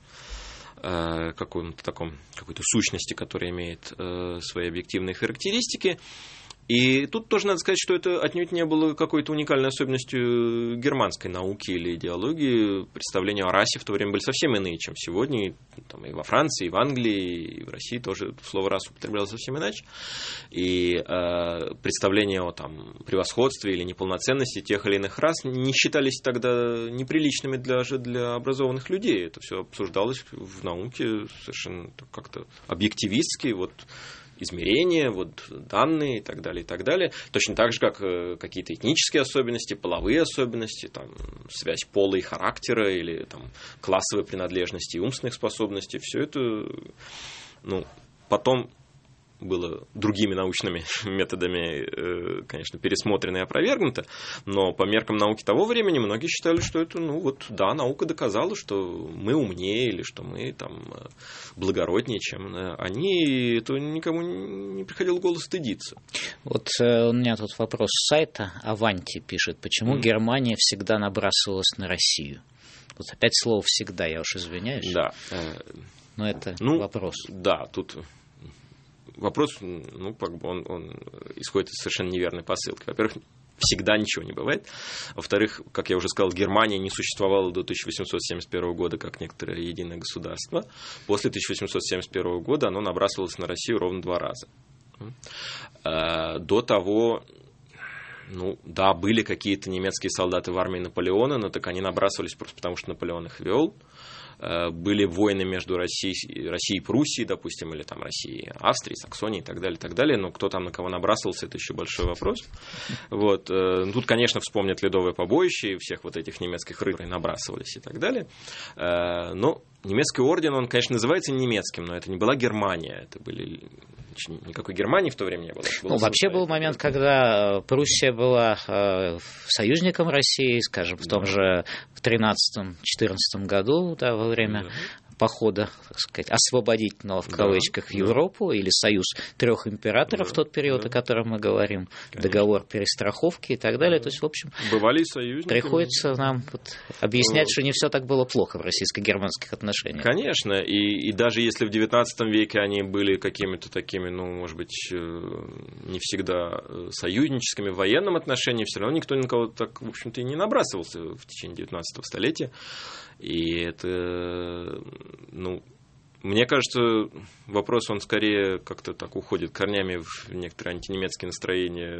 э, каком-то таком, какой-то сущности, которая имеет э, свои объективные характеристики. И тут тоже надо сказать, что это отнюдь не было какой-то уникальной особенностью германской науки или идеологии. Представления о расе в то время были совсем иные, чем сегодня. И, там, и во Франции, и в Англии, и в России тоже слово «раса» употреблялось совсем иначе. И э, представления о там, превосходстве или неполноценности тех или иных рас не считались тогда неприличными даже для образованных людей. Это все обсуждалось в науке совершенно как-то объективистски. Вот, измерения, вот, данные и так далее, и так далее. Точно так же, как э, какие-то этнические особенности, половые особенности, там, связь пола и характера, или там, классовой принадлежности и умственных способностей. Все это, ну, потом было другими научными методами, конечно, пересмотрено и опровергнуто, но по меркам науки того времени многие считали, что это, ну вот, да, наука доказала, что мы умнее или что мы там благороднее, чем они, и это никому не приходило в голову стыдиться. Вот э, у меня тут вопрос с сайта. Аванти пишет, почему mm-hmm. Германия всегда набрасывалась на Россию? Вот опять слово «всегда», я уж извиняюсь. Да. Но это ну, вопрос. Да, тут... Вопрос, ну, как бы он, он исходит из совершенно неверной посылки. Во-первых, всегда ничего не бывает. Во-вторых, как я уже сказал, Германия не существовала до тысяча восемьсот семьдесят первого года как некоторое единое государство. После тысяча восемьсот семьдесят первого года оно набрасывалось на Россию ровно два раза. До того, ну, да, были какие-то немецкие солдаты в армии Наполеона, но так они набрасывались просто потому, что Наполеон их вел. Были войны между Россией, Россией и Пруссией, допустим, или там Россией, Австрией, Саксонией и так далее, и так далее. Но кто там на кого набрасывался, это еще большой вопрос. Вот. Тут, конечно, вспомнят Ледовое побоище, и всех вот этих немецких рыцарей набрасывались и так далее. Но немецкий орден, он, конечно, называется немецким, но это не была Германия, это были... Никакой Германии в то время не было. было ну, вообще был момент, когда Пруссия была э, союзником России, скажем, в том да. же в тринадцатом-четырнадцатом году, да, во время... Да. похода, так сказать, освободительного в кавычках да, в Европу, да. или союз трех императоров да, в тот период, да. о котором мы говорим, конечно. Договор перестраховки и так далее. Да. То есть, в общем, бывали союзники. Приходится нам вот объяснять, ну, что не все так было плохо в российско-германских отношениях. Конечно, и, и даже если в девятнадцатом веке они были какими-то такими, ну, может быть, не всегда союзническими в военном отношении, все равно никто ни на кого так, в общем-то, и не набрасывался в течение девятнадцатого столетия. И это, ну, мне кажется, вопрос, он скорее как-то так уходит корнями в некоторые антинемецкие настроения.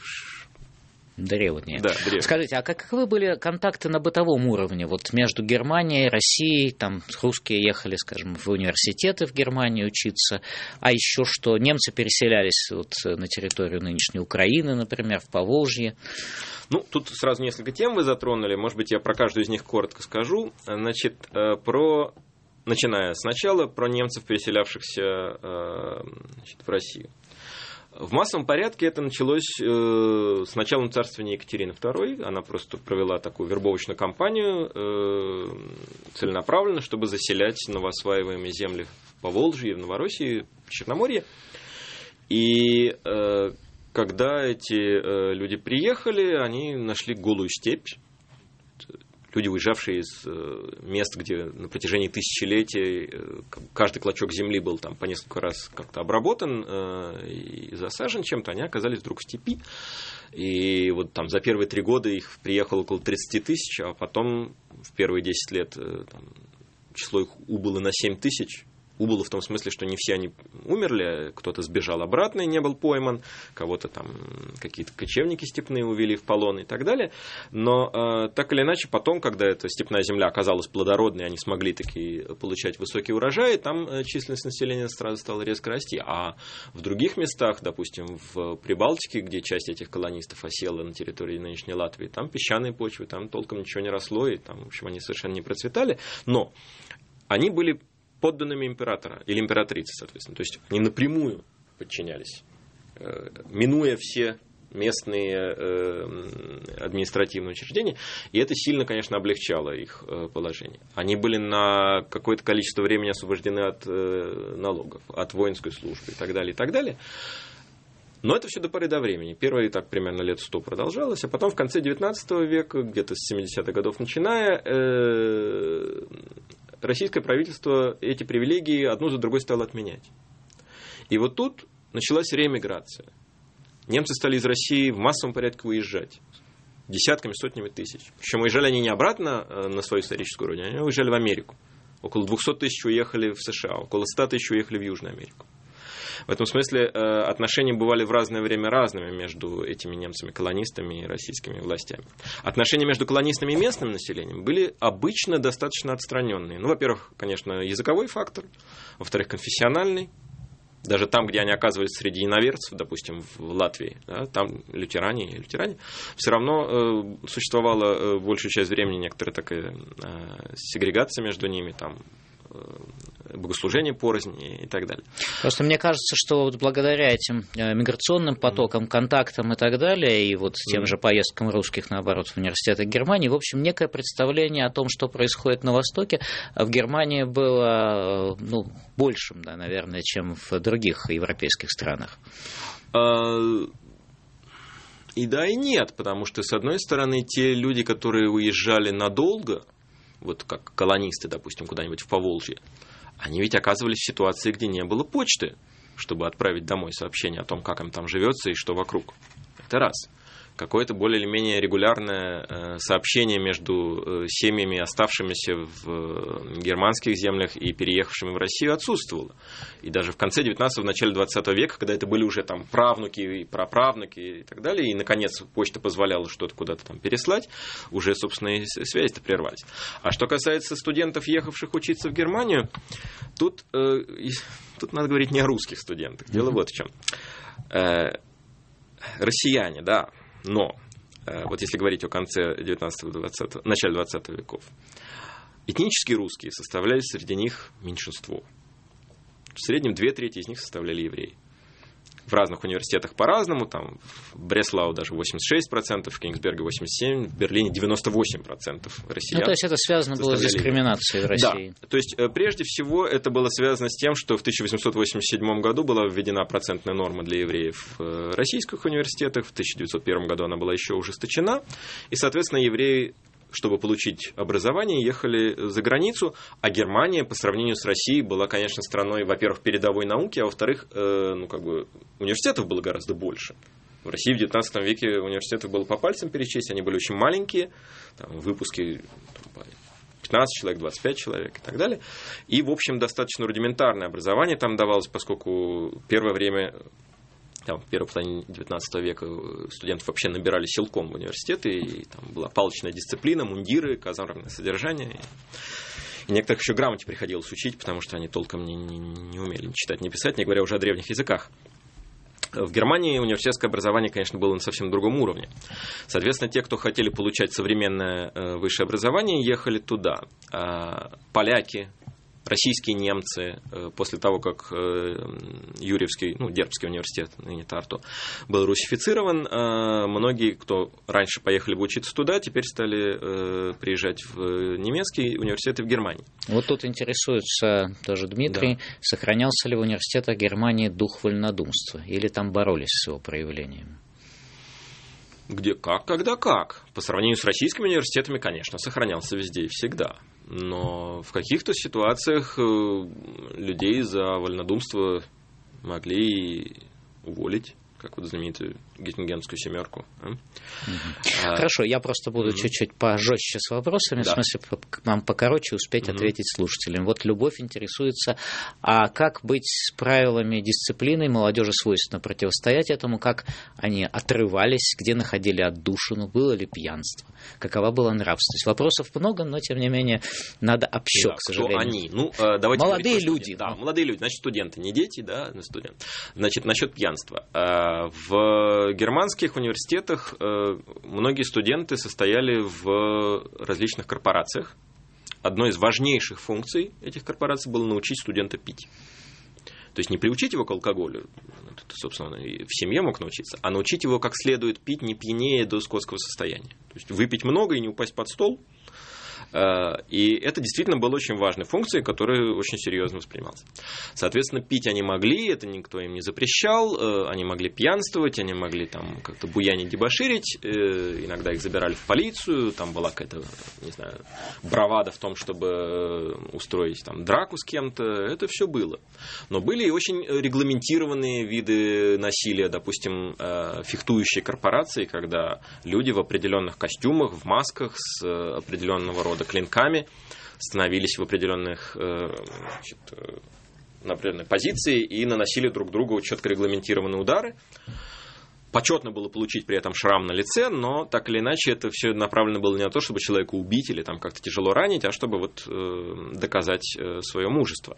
Древние. Да, древние. Скажите, а каковы были контакты на бытовом уровне? Вот между Германией и Россией, там русские ехали, скажем, в университеты в Германии учиться, а еще что, немцы переселялись вот на территорию нынешней Украины, например, в Поволжье. Ну, тут сразу несколько тем вы затронули, может быть, я про каждую из них коротко скажу. Значит, про, начиная сначала, про немцев, переселявшихся значит, в Россию. В массовом порядке это началось э, с началом царствования Екатерины второй. Она просто провела такую вербовочную кампанию э, целенаправленно, чтобы заселять новоосваиваемые земли в Поволжье, в Новороссии, в Черноморье. И э, когда эти э, люди приехали, они нашли голую степь. люди, уезжавшие из мест, где на протяжении тысячелетий каждый клочок земли был там по несколько раз как-то обработан и засажен чем-то, они оказались вдруг в степи. И вот там за первые три года их приехало около тридцать тысяч, а потом в первые десять лет там, число их убыло на семь тысяч. Убыло в том смысле, что не все они умерли, кто-то сбежал обратно и не был пойман, кого-то там какие-то кочевники степные увели в полон и так далее. Но э, так или иначе, потом, когда эта степная земля оказалась плодородной, они смогли таки получать высокие урожаи, там э, численность населения сразу стала резко расти. А в других местах, допустим, в Прибалтике, где часть этих колонистов осела на территории нынешней Латвии, там песчаные почвы, там толком ничего не росло, и там, в общем, они совершенно не процветали. Но они были подданными императора или императрицы, соответственно. То есть они напрямую подчинялись, минуя все местные административные учреждения, и это сильно, конечно, облегчало их положение. Они были на какое-то количество времени освобождены от налогов, от воинской службы и так далее, и так далее. Но это все до поры до времени. Первые так примерно лет сто продолжалось, а потом в конце девятнадцатого века, где-то с семидесятых годов начиная, российское правительство эти привилегии одну за другой стало отменять. И вот тут началась реэмиграция. Немцы стали из России в массовом порядке уезжать. Десятками, сотнями тысяч. Причем уезжали они не обратно на свою историческую родину, они уезжали в Америку. Около двухсот тысяч уехали в США, около ста тысяч уехали в Южную Америку. В этом смысле отношения бывали в разное время разными между этими немцами-колонистами и российскими властями. Отношения между колонистами и местным населением были обычно достаточно отстраненные. Ну, во-первых, конечно, языковой фактор, во-вторых, конфессиональный. Даже там, где они оказывались среди иноверцев, допустим, в Латвии, да, там лютеране и лютеране, все равно э, существовала э, большую часть времени некоторая такая э, сегрегация между ними, там, богослужение порознь и так далее. Просто мне кажется, что вот благодаря этим миграционным потокам, контактам и так далее, и вот тем же поездкам русских, наоборот, в университеты Германии, в общем, некое представление о том, что происходит на Востоке, в Германии было, ну, большим, да, наверное, чем в других европейских странах. И да, и нет, потому что, с одной стороны, те люди, которые уезжали надолго, вот как колонисты, допустим, куда-нибудь в Поволжье, они ведь оказывались в ситуации, где не было почты, чтобы отправить домой сообщение о том, как им там живется и что вокруг. Это раз. Какое-то более или менее регулярное сообщение между семьями, оставшимися в германских землях и переехавшими в Россию, отсутствовало. И даже в конце девятнадцатого, в начале двадцатого века, когда это были уже там правнуки и праправнуки и так далее, и, наконец, почта позволяла что-то куда-то там переслать, уже, собственно, и связи-то прервались. А что касается студентов, ехавших учиться в Германию, тут, э, тут надо говорить не о русских студентах. Дело вот в чем. Э, россияне, да. Но, вот если говорить о конце девятнадцатого-двадцатого, начале двадцатого веков, этнические русские составляли среди них меньшинство. В среднем две трети из них составляли евреи. В разных университетах по-разному, там в Бреслау даже восемьдесят шесть процентов, в Кенигсберге восемьдесят семь процентов, в Берлине девяносто восемь процентов россиян. Ну, то есть это связано было с дискриминацией в России. Да, то есть прежде всего это было связано с тем, что в тысяча восемьсот восемьдесят седьмом году была введена процентная норма для евреев в российских университетах, в тысяча девятьсот первом году она была еще ужесточена, и, соответственно, евреи, чтобы получить образование, ехали за границу, а Германия по сравнению с Россией была, конечно, страной, во-первых, передовой науки, а во-вторых, э, ну, как бы, университетов было гораздо больше. В России в девятнадцатом веке университетов было по пальцам перечесть, они были очень маленькие, там, выпуски там, пятнадцать человек, двадцать пять человек и так далее. И, в общем, достаточно рудиментарное образование там давалось, поскольку первое время... Там, в первой половине девятнадцатого века студентов вообще набирали силком в университеты, и там была палочная дисциплина, мундиры, казарменное содержание. И некоторых еще грамоте приходилось учить, потому что они толком не, не, не умели ни читать, ни писать, не говоря уже о древних языках. В Германии университетское образование, конечно, было на совсем другом уровне. Соответственно, те, кто хотели получать современное высшее образование, ехали туда. Поляки, российские немцы, после того, как Юрьевский, ну, Дербский университет, ныне Тарту, был русифицирован, многие, кто раньше поехали бы учиться туда, теперь стали приезжать в немецкие университеты в Германии. Вот тут интересуется тоже Дмитрий, да. Сохранялся ли в университетах Германии дух вольнодумства, или там боролись с его проявлением? Где как, когда как. По сравнению с российскими университетами, конечно, сохранялся везде и всегда. Но в каких-то ситуациях людей за вольнодумство могли уволить, как вот знаменитую Геттингенскую семерку. Угу. А, Хорошо, я просто буду угу. чуть-чуть пожестче с вопросами, да. В смысле, нам покороче успеть угу. ответить слушателям. Вот Любовь интересуется, а как быть с правилами дисциплины? Молодежи свойственно противостоять этому, как они отрывались, где находили отдушину, было ли пьянство, какова была нравственность. Вопросов много, но, тем не менее, надо общо, да, к сожалению. Кто они? Ну, давайте молодые люди. Да, молодые люди, значит, студенты, не дети, да, студенты. Значит, насчет пьянства. В германских университетах многие студенты состояли в различных корпорациях. Одной из важнейших функций этих корпораций было научить студента пить. То есть не приучить его к алкоголю, это, собственно, и в семье мог научиться, а научить его как следует пить, не пьянее до скотского состояния. То есть выпить много и не упасть под стол. И это действительно была очень важной функцией, которая очень серьезно воспринималась. Соответственно, пить они могли, это никто им не запрещал, они могли пьянствовать, они могли там как-то буянить, дебоширить, иногда их забирали в полицию, там была какая-то, не знаю, бравада в том, чтобы устроить там драку с кем-то, это все было. Но были и очень регламентированные виды насилия, допустим, фехтующие корпорации, когда люди в определенных костюмах, в масках с определенного рода клинками становились в определенных, значит, на определенной позиции и наносили друг другу четко регламентированные удары. Почетно было получить при этом шрам на лице, но так или иначе это все направлено было не на то, чтобы человека убить или там как-то тяжело ранить, а чтобы вот доказать свое мужество.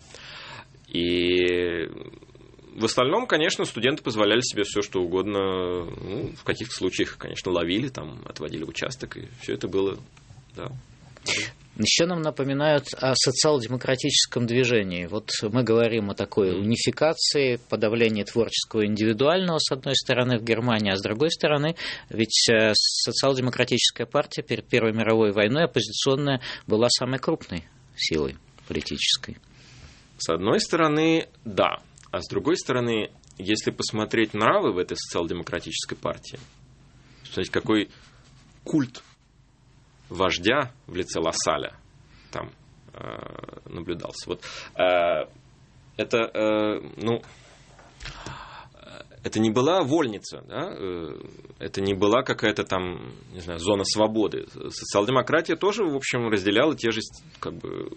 И в остальном, конечно, студенты позволяли себе все, что угодно. Ну, в каких-то случаях, конечно, ловили, там, отводили в участок, и все это было, да. Еще нам напоминают о социал-демократическом движении. Вот мы говорим о такой унификации, подавлении творческого индивидуального, с одной стороны, в Германии, а с другой стороны, ведь социал-демократическая партия перед Первой мировой войной оппозиционная была самой крупной силой политической. С одной стороны, да. А с другой стороны, если посмотреть нравы в этой социал-демократической партии, смотрите, какой культ вождя в лице Лассаля там э, наблюдался. Вот э, это, э, ну, это не была вольница, да? э, это не была какая-то там, не знаю, зона свободы. Социал-демократия тоже, в общем, разделяла те же, как бы,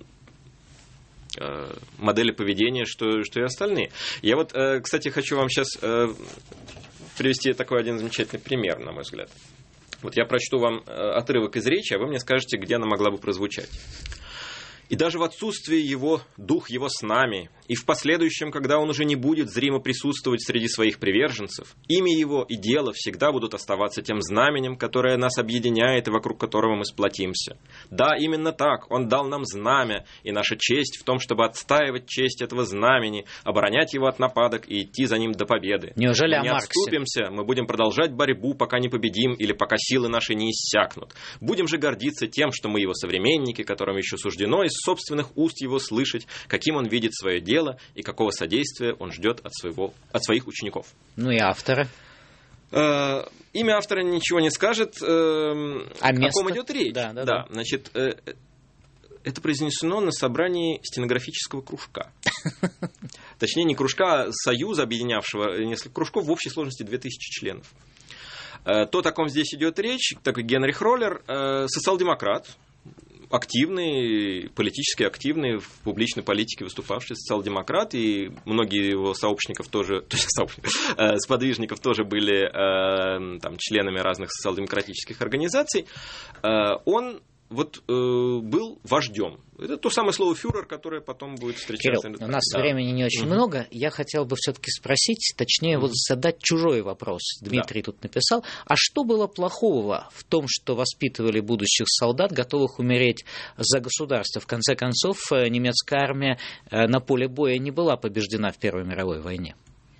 э, модели поведения, что, что и остальные. Я вот, э, кстати, хочу вам сейчас э, привести такой один замечательный пример, на мой взгляд. Вот я прочту вам отрывок из речи, а вы мне скажете, где она могла бы прозвучать. И даже в отсутствии его, дух его с нами, и в последующем, когда он уже не будет зримо присутствовать среди своих приверженцев, имя его и дело всегда будут оставаться тем знаменем, которое нас объединяет и вокруг которого мы сплотимся. Да, именно так, он дал нам знамя, и наша честь в том, чтобы отстаивать честь этого знамени, оборонять его от нападок и идти за ним до победы. Неужели мы не отступимся, мы будем продолжать борьбу, пока не победим или пока силы наши не иссякнут. Будем же гордиться тем, что мы его современники, которым еще суждено из собственных уст его слышать, каким он видит свое дело и какого содействия он ждет от, своего, от своих учеников. Ну и автора? Э, имя автора ничего не скажет. Э, а о ком идет речь? Да, да, да. да. Значит, э, это произнесено на собрании стенографического кружка. Точнее, не кружка, а союза, объединявшего несколько кружков, в общей сложности две тысячи членов. То, о ком здесь идет речь, такой Генрих Роллер, социал-демократ, активный, политически активный, в публичной политике выступавший социал-демократ, и многие его сообщников тоже, то есть сообщников, э, сподвижников тоже были э, там, членами разных социал-демократических организаций. Э, он вот э, был вождем. Это то самое слово «фюрер», которое потом будет встречаться. Кирилл, у нас да. времени не очень угу. много. Я хотел бы все-таки спросить, точнее, угу. вот задать чужой вопрос. Дмитрий да. тут написал. А что было плохого в том, что воспитывали будущих солдат, готовых умереть за государство? В конце концов, немецкая армия на поле боя не была побеждена в Первой мировой войне.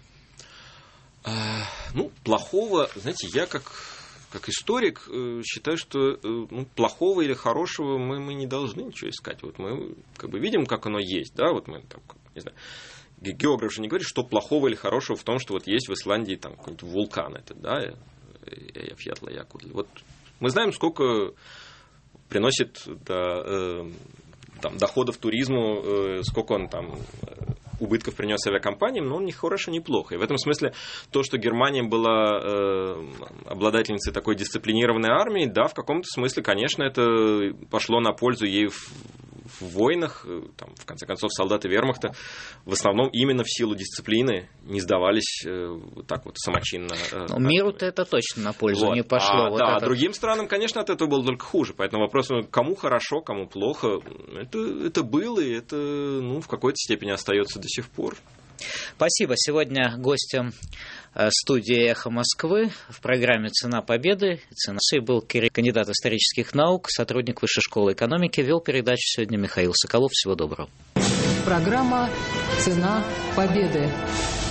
А, ну, плохого, знаете, я как... Как историк считаю, что ну, плохого или хорошего мы, мы не должны ничего искать. Вот мы как бы видим, как оно есть. Да? Вот мы, там, не знаю, географ же не говорит, что плохого или хорошего в том, что вот есть в Исландии там, какой-нибудь вулкан. Это, да? Яфьятла Якудли. Вот мы знаем, сколько приносит да, э, там, доходов туризму, э, сколько он там убытков принес авиакомпаниям, но он не хорошо, не плохо. И в этом смысле то, что Германия была э, обладательницей такой дисциплинированной армии, да, в каком-то смысле, конечно, это пошло на пользу ей в, в войнах. Там, в конце концов, солдаты вермахта в основном именно в силу дисциплины не сдавались э, вот так вот самочинно. Э, но миру-то это точно на пользу вот. не пошло. А, вот да, это... другим странам, конечно, от этого было только хуже. Поэтому вопрос, кому хорошо, кому плохо, это, это было, и это ну, в какой-то степени остается до сих пор. Спасибо. Сегодня гостем студии «Эхо Москвы» в программе «Цена победы» цена был кандидат исторических наук, сотрудник Высшей школы экономики. Вел передачу сегодня Михаил Соколов. Всего доброго. Программа «Цена победы».